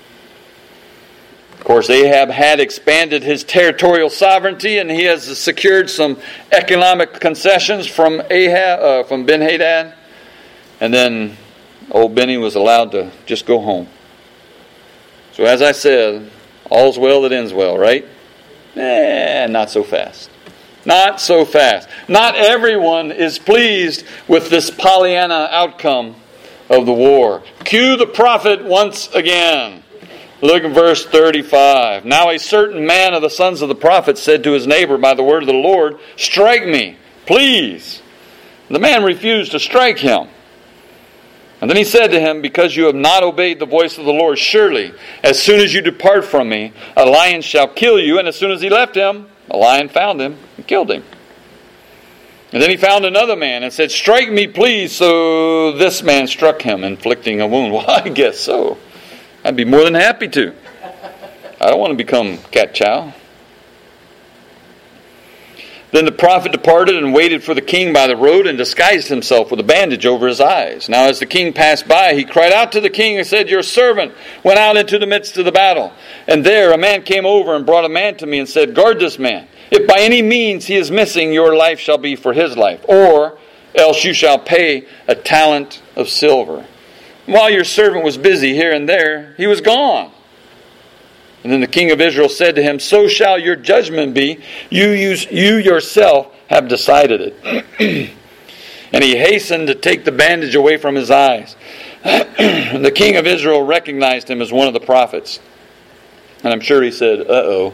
Of course, Ahab had expanded his territorial sovereignty, and he has secured some economic concessions from Ahab, uh, from Ben-Hadad, and then old Benny was allowed to just go home. So, as I said, all's well that ends well, right? Eh, not so fast. Not so fast. Not everyone is pleased with this Pollyanna outcome of the war. Cue the prophet once again. Look at verse thirty-five. Now a certain man of the sons of the prophets said to his neighbor by the word of the Lord, "Strike me, please." The man refused to strike him. And then he said to him, "Because you have not obeyed the voice of the Lord, surely, as soon as you depart from me, a lion shall kill you." And as soon as he left him, a lion found him and killed him. And then he found another man and said, "Strike me, please." So this man struck him, inflicting a wound. Well, I guess so. I'd be more than happy to. I don't want to become cat chow. Then the prophet departed and waited for the king by the road and disguised himself with a bandage over his eyes. Now as the king passed by, he cried out to the king and said, "Your servant went out into the midst of the battle. And there a man came over and brought a man to me and said, 'Guard this man. If by any means he is missing, your life shall be for his life. Or else you shall pay a talent of silver.' While your servant was busy here and there, he was gone. And then the king of Israel said to him, 'So shall your judgment be. You, use, you yourself have decided it.' And he hastened to take the bandage away from his eyes. And the king of Israel recognized him as one of the prophets. And I'm sure he said, uh-oh.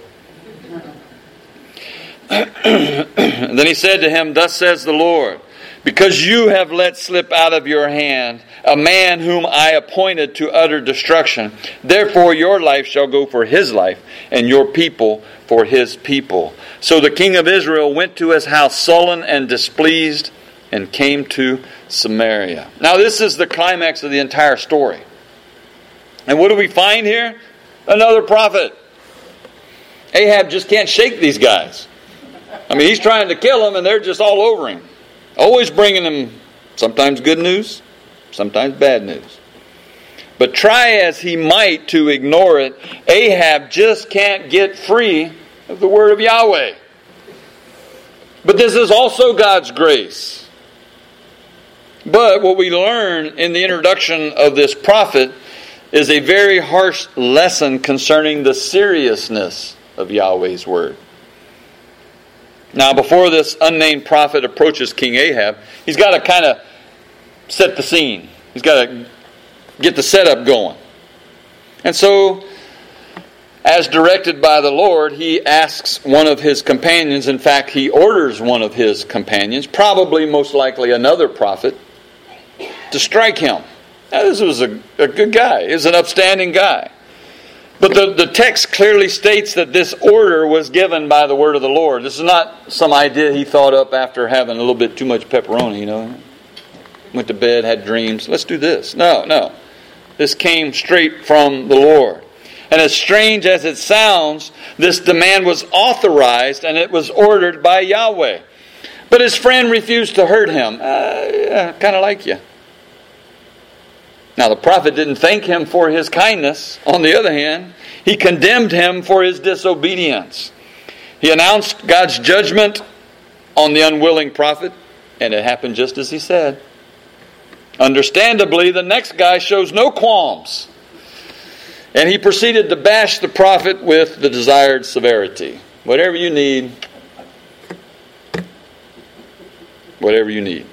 And then he said to him, 'Thus says the Lord, because you have let slip out of your hand a man whom I appointed to utter destruction, therefore your life shall go for his life, and your people for his people.' So the king of Israel went to his house sullen and displeased, and came to Samaria." Now this is the climax of the entire story. And what do we find here? Another prophet. Ahab just can't shake these guys. I mean, he's trying to kill them, and they're just all over him. Always bringing him sometimes good news, sometimes bad news. But try as he might to ignore it, Ahab just can't get free of the word of Yahweh. But this is also God's grace. But what we learn in the introduction of this prophet is a very harsh lesson concerning the seriousness of Yahweh's word. Now, before this unnamed prophet approaches King Ahab, he's got to kind of set the scene. He's got to get the setup going. And so, as directed by the Lord, he asks one of his companions, in fact, he orders one of his companions, probably most likely another prophet, to strike him. Now, this was a, a good guy. He was an upstanding guy. But the, the text clearly states that this order was given by the word of the Lord. This is not some idea he thought up after having a little bit too much pepperoni, you know. Went to bed, had dreams. Let's do this. No, no. This came straight from the Lord. And as strange as it sounds, this demand was authorized and it was ordered by Yahweh. But his friend refused to hurt him. Uh, yeah, kind of like you. Now, the prophet didn't thank him for his kindness. On the other hand, he condemned him for his disobedience. He announced God's judgment on the unwilling prophet, and it happened just as he said. Understandably, the next guy shows no qualms, and he proceeded to bash the prophet with the desired severity. Whatever you need, whatever you need.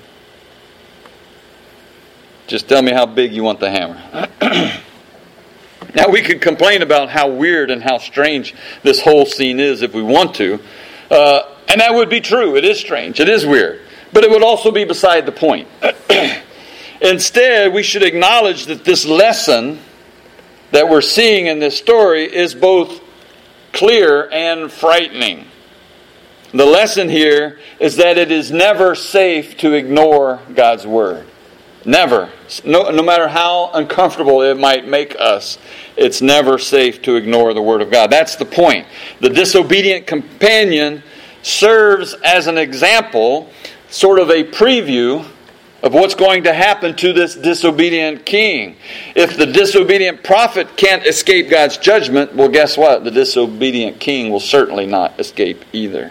Just tell me how big you want the hammer. Now, we could complain about how weird and how strange this whole scene is if we want to. Uh, and that would be true. It is strange. It is weird. But it would also be beside the point. Instead, we should acknowledge that this lesson that we're seeing in this story is both clear and frightening. The lesson here is that it is never safe to ignore God's word. Never. No, no matter how uncomfortable it might make us, it's never safe to ignore the Word of God. That's the point. The disobedient companion serves as an example, sort of a preview of what's going to happen to this disobedient king. If the disobedient prophet can't escape God's judgment, well, guess what? The disobedient king will certainly not escape either.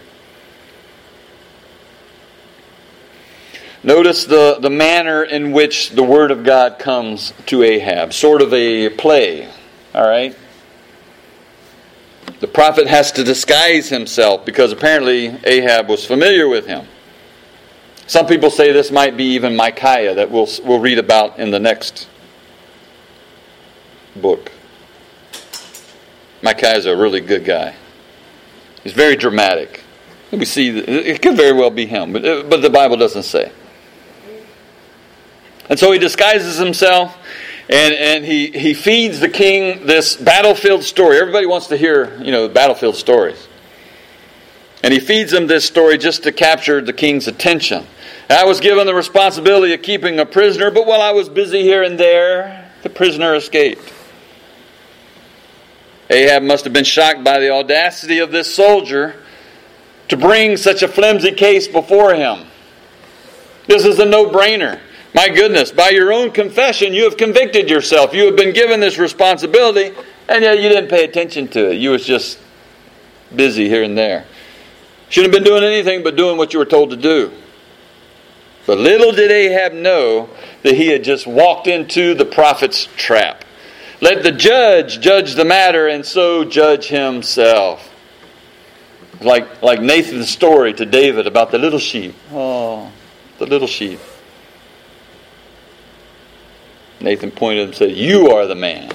Notice the, the manner in which the word of God comes to Ahab. Sort of a play. All right? The prophet has to disguise himself because apparently Ahab was familiar with him. Some people say this might be even Micaiah that we'll, we'll read about in the next book. Micaiah is a really good guy. He's very dramatic. We see it could very well be him, but, but the Bible doesn't say. And so he disguises himself, and, and he, he feeds the king this battlefield story. Everybody wants to hear, you know, battlefield stories. And he feeds him this story just to capture the king's attention. I was given the responsibility of keeping a prisoner, but while I was busy here and there, the prisoner escaped. Ahab must have been shocked by the audacity of this soldier to bring such a flimsy case before him. This is a no-brainer. My goodness, by your own confession, you have convicted yourself. You have been given this responsibility, and yet you didn't pay attention to it. You was just busy here and there. Shouldn't have been doing anything but doing what you were told to do. But little did Ahab know that he had just walked into the prophet's trap. Let the judge judge the matter, and so judge himself. Like, like Nathan's story to David about the little sheep. Oh, the little sheep. Nathan pointed and said, "You are the man."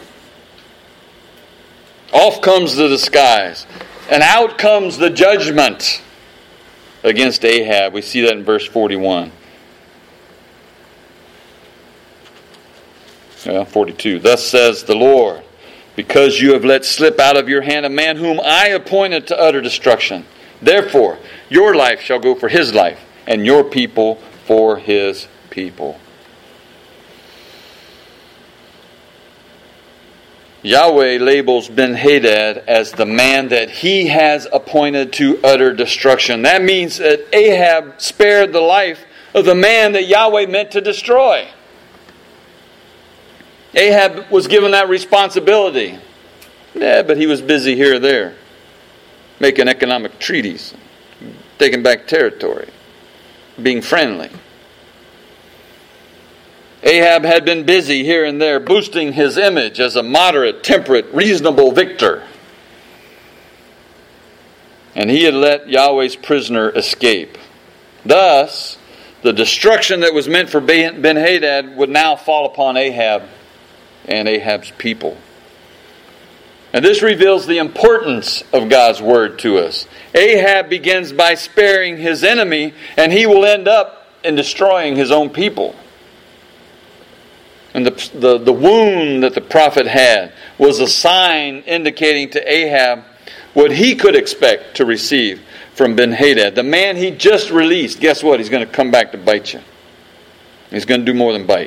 Off comes the disguise. And out comes the judgment against Ahab. We see that in verse forty-one. Yeah, forty-two. Thus says the Lord, because you have let slip out of your hand a man whom I appointed to utter destruction. Therefore, your life shall go for his life, and your people for his people. Yahweh labels Ben-Hadad as the man that he has appointed to utter destruction. That means that Ahab spared the life of the man that Yahweh meant to destroy. Ahab was given that responsibility. Yeah, but he was busy here or there, making economic treaties, taking back territory, being friendly. Ahab had been busy here and there, boosting his image as a moderate, temperate, reasonable victor. And he had let Yahweh's prisoner escape. Thus, the destruction that was meant for Ben-Hadad would now fall upon Ahab and Ahab's people. And this reveals the importance of God's word to us. Ahab begins by sparing his enemy, and he will end up in destroying his own people. And the, the, the wound that the prophet had was a sign indicating to Ahab what he could expect to receive from Ben-Hadad. The man he just released, guess what? He's going to come back to bite you. He's going to do more than bite.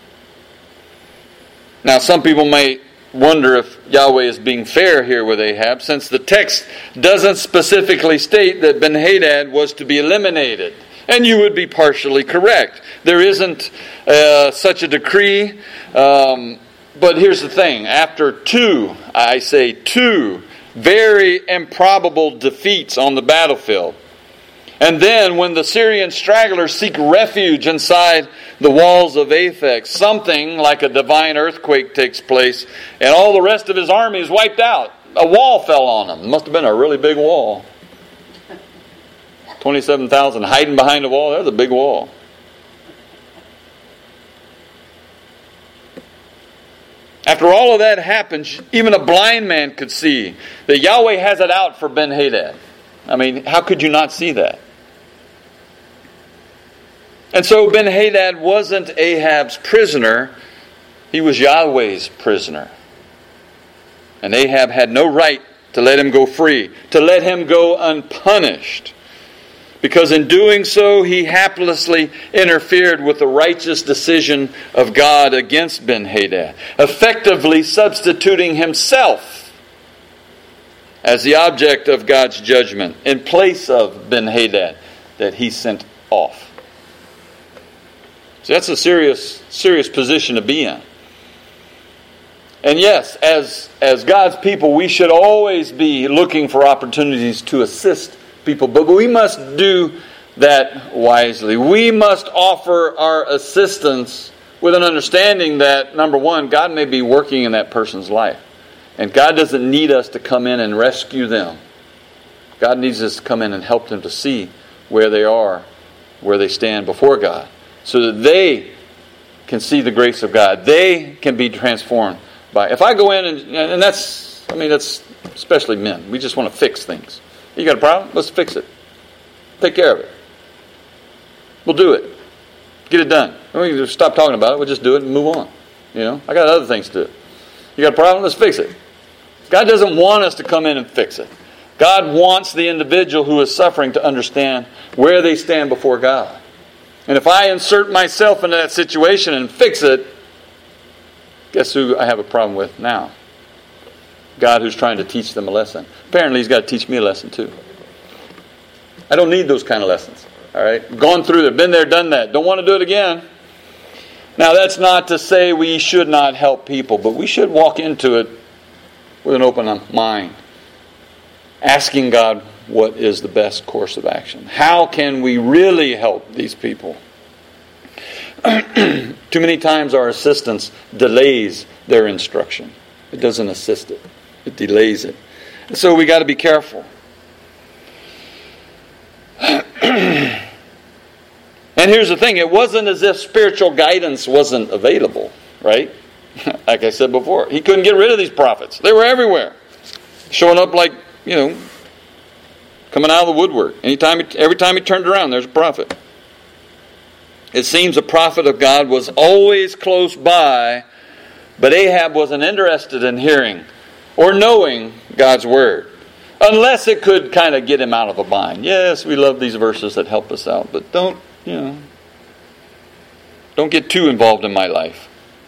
Now, some people may wonder if Yahweh is being fair here with Ahab, since the text doesn't specifically state that Ben-Hadad was to be eliminated. And you would be partially correct. There isn't uh, such a decree. Um, but here's the thing. After two, I say two, very improbable defeats on the battlefield, and then when the Syrian stragglers seek refuge inside the walls of Aphek, something like a divine earthquake takes place, and all the rest of his army is wiped out. A wall fell on them. It must have been a really big wall. twenty-seven thousand hiding behind a wall. There's a big wall. After all of that happens, even a blind man could see that Yahweh has it out for Ben-Hadad. I mean, how could you not see that? And so Ben-Hadad wasn't Ahab's prisoner. He was Yahweh's prisoner. And Ahab had no right to let him go free, to let him go unpunished. Because in doing so, he haplessly interfered with the righteous decision of God against Ben-Hadad, effectively substituting himself as the object of God's judgment in place of Ben-Hadad that he sent off. So that's a serious, serious position to be in. And yes, as, as God's people, we should always be looking for opportunities to assist people, but we must do that wisely. We must offer our assistance with an understanding that, number one, God may be working in that person's life. And God doesn't need us to come in and rescue them. God needs us to come in and help them to see where they are, where they stand before God, so that they can see the grace of God. They can be transformed by. If I go in and, and that's, I mean, that's especially men. We just want to fix things. You got a problem? Let's fix it. Take care of it. We'll do it. Get it done. We can just stop talking about it. We'll just do it and move on. You know, I got other things to do. You got a problem? Let's fix it. God doesn't want us to come in and fix it. God wants the individual who is suffering to understand where they stand before God. And if I insert myself into that situation and fix it, guess who I have a problem with now? God, who's trying to teach them a lesson. Apparently he's got to teach me a lesson too. I don't need those kind of lessons. All right? Gone through there, been there, done that. Don't want to do it again. Now that's not to say we should not help people, but we should walk into it with an open mind, asking God what is the best course of action. How can we really help these people? Too many times our assistance delays their instruction. It doesn't assist it. It delays it. And so we got to be careful. And here's the thing. It wasn't as if spiritual guidance wasn't available, right? Like I said before, he couldn't get rid of these prophets. They were everywhere. Showing up like, you know, coming out of the woodwork. Anytime, he, every time he turned around, there's a prophet. It seems a prophet of God was always close by, but Ahab wasn't interested in hearing or knowing God's word, unless it could kind of get him out of a bind. Yes, we love these verses that help us out, but don't, you know, don't get too involved in my life.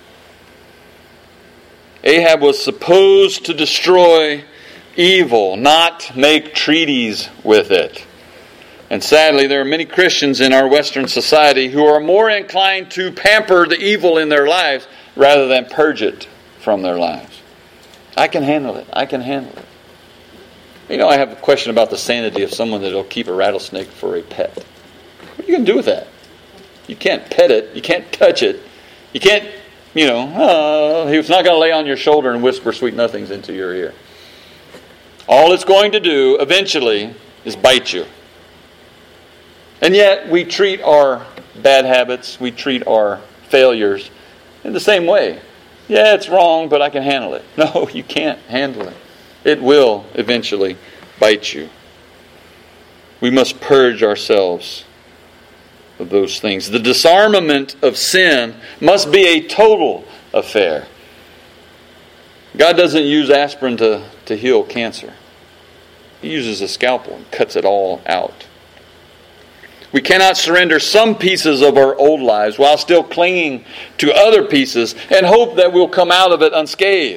Ahab was supposed to destroy evil, not make treaties with it. And sadly, there are many Christians in our Western society who are more inclined to pamper the evil in their lives rather than purge it from their lives. I can handle it. I can handle it. You know, I have a question about the sanity of someone that will keep a rattlesnake for a pet. What are you going to do with that? You can't pet it. You can't touch it. You can't, you know, uh, He's not going to lay on your shoulder and whisper sweet nothings into your ear. All it's going to do eventually is bite you. And yet we treat our bad habits, we treat our failures in the same way. Yeah, it's wrong, but I can handle it. No, you can't handle it. It will eventually bite you. We must purge ourselves of those things. The disarmament of sin must be a total affair. God doesn't use aspirin to, to heal cancer. He uses a scalpel and cuts it all out. We cannot surrender some pieces of our old lives while still clinging to other pieces and hope that we'll come out of it unscathed.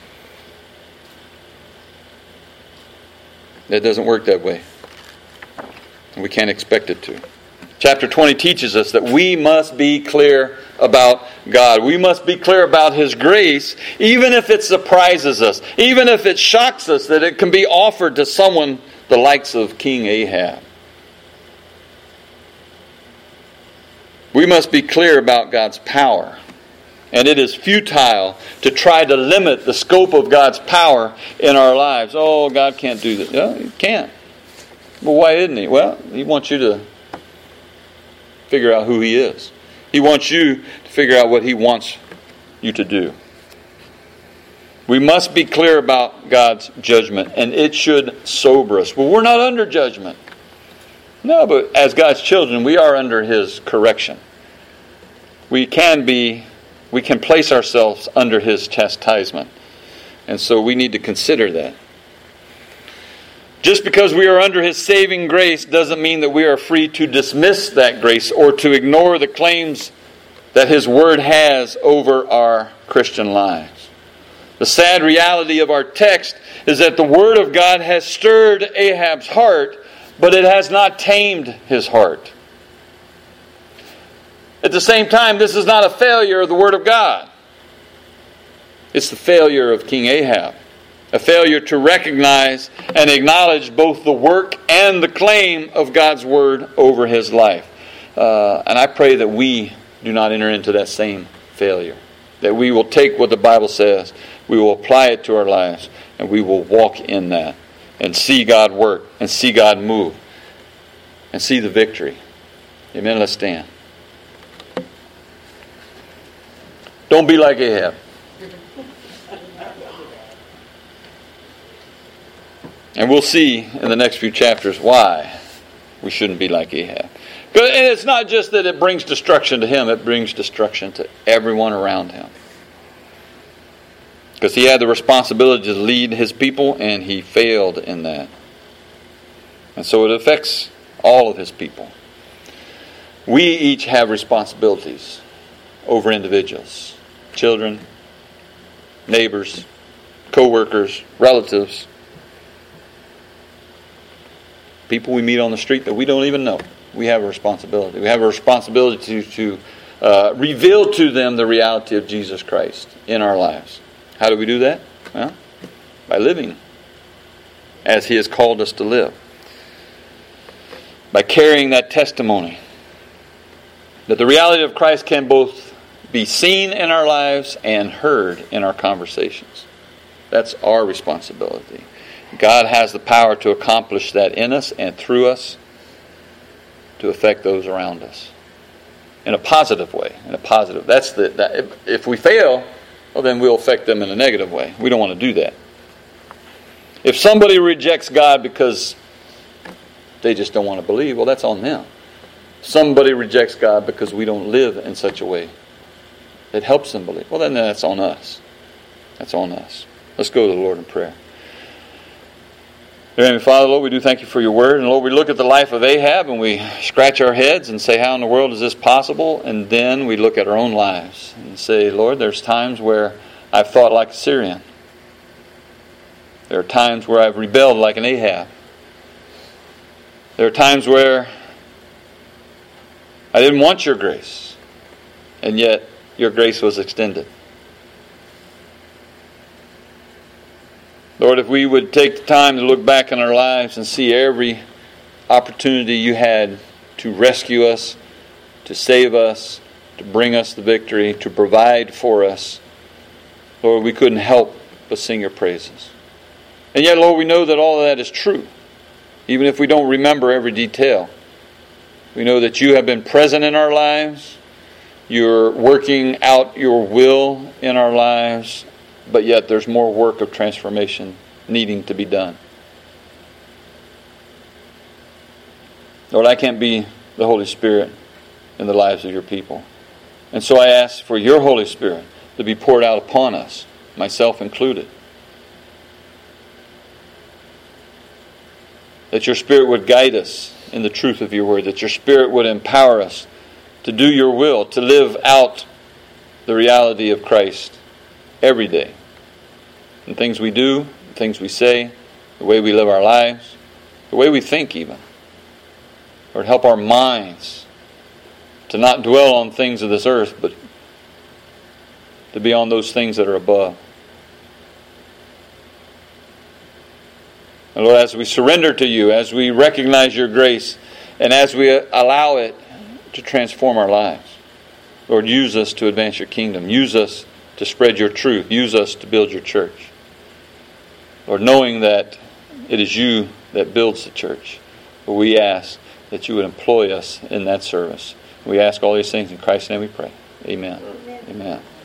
It doesn't work that way. And we can't expect it to. Chapter twenty teaches us that we must be clear about God. We must be clear about His grace, even if it surprises us, even if it shocks us that it can be offered to someone the likes of King Ahab. We must be clear about God's power. And it is futile to try to limit the scope of God's power in our lives. Oh, God can't do that. No, He can't. Well, why isn't He? Well, He wants you to figure out who He is. He wants you to figure out what He wants you to do. We must be clear about God's judgment, and it should sober us. Well, we're not under judgment. No, but as God's children, we are under His correction. We can be, we can place ourselves under His chastisement. And so we need to consider that. Just because we are under His saving grace doesn't mean that we are free to dismiss that grace or to ignore the claims that His Word has over our Christian lives. The sad reality of our text is that the Word of God has stirred Ahab's heart, but it has not tamed his heart. At the same time, this is not a failure of the Word of God. It's the failure of King Ahab. A failure to recognize and acknowledge both the work and the claim of God's Word over his life. Uh, and I pray that we do not enter into that same failure. That we will take what the Bible says, we will apply it to our lives, and we will walk in that. And see God work, and see God move, and see the victory. Amen. Let's stand. Don't be like Ahab. And we'll see in the next few chapters why we shouldn't be like Ahab. And it's not just that it brings destruction to him, it brings destruction to everyone around him. Because he had the responsibility to lead his people, and he failed in that. And so it affects all of his people. We each have responsibilities over individuals. Children, neighbors, co-workers, relatives. People we meet on the street that we don't even know. We have a responsibility. We have a responsibility to, to uh, reveal to them the reality of Jesus Christ in our lives. How do we do that? Well, by living as He has called us to live. By carrying that testimony that the reality of Christ can both be seen in our lives and heard in our conversations. That's our responsibility. God has the power to accomplish that in us and through us to affect those around us in a positive way. In a positive. That's the that, if, if we fail, well, then we'll affect them in a negative way. We don't want to do that. If somebody rejects God because they just don't want to believe, well, that's on them. Somebody rejects God because we don't live in such a way that helps them believe. Well, then that's on us. That's on us. Let's go to the Lord in prayer. Dear Heavenly Father, Lord, we do thank You for Your Word. And Lord, we look at the life of Ahab and we scratch our heads and say, how in the world is this possible? And then we look at our own lives and say, Lord, there's times where I've thought like a Syrian. There are times where I've rebelled like an Ahab. There are times where I didn't want Your grace, and yet Your grace was extended. Lord, if we would take the time to look back in our lives and see every opportunity You had to rescue us, to save us, to bring us the victory, to provide for us. Lord, we couldn't help but sing your praises. And yet, Lord, we know that all of that is true, even if we don't remember every detail. We know that you have been present in our lives. You're working out your will in our lives, but yet there's more work of transformation needing to be done. Lord, I can't be the Holy Spirit in the lives of your people. And so I ask for your Holy Spirit to be poured out upon us, myself included. That your Spirit would guide us in the truth of your word. That your Spirit would empower us to do your will, to live out the reality of Christ every day. In things we do, the things we say, the way we live our lives, the way we think even. Lord, help our minds to not dwell on things of this earth, but to be on those things that are above. And Lord, as we surrender to you, as we recognize your grace, and as we allow it to transform our lives, Lord, use us to advance your kingdom. Use us to spread your truth. Use us to build your church. Lord, knowing that it is you that builds the church, we ask that you would employ us in that service. We ask all these things in Christ's name we pray. Amen. Amen. Amen.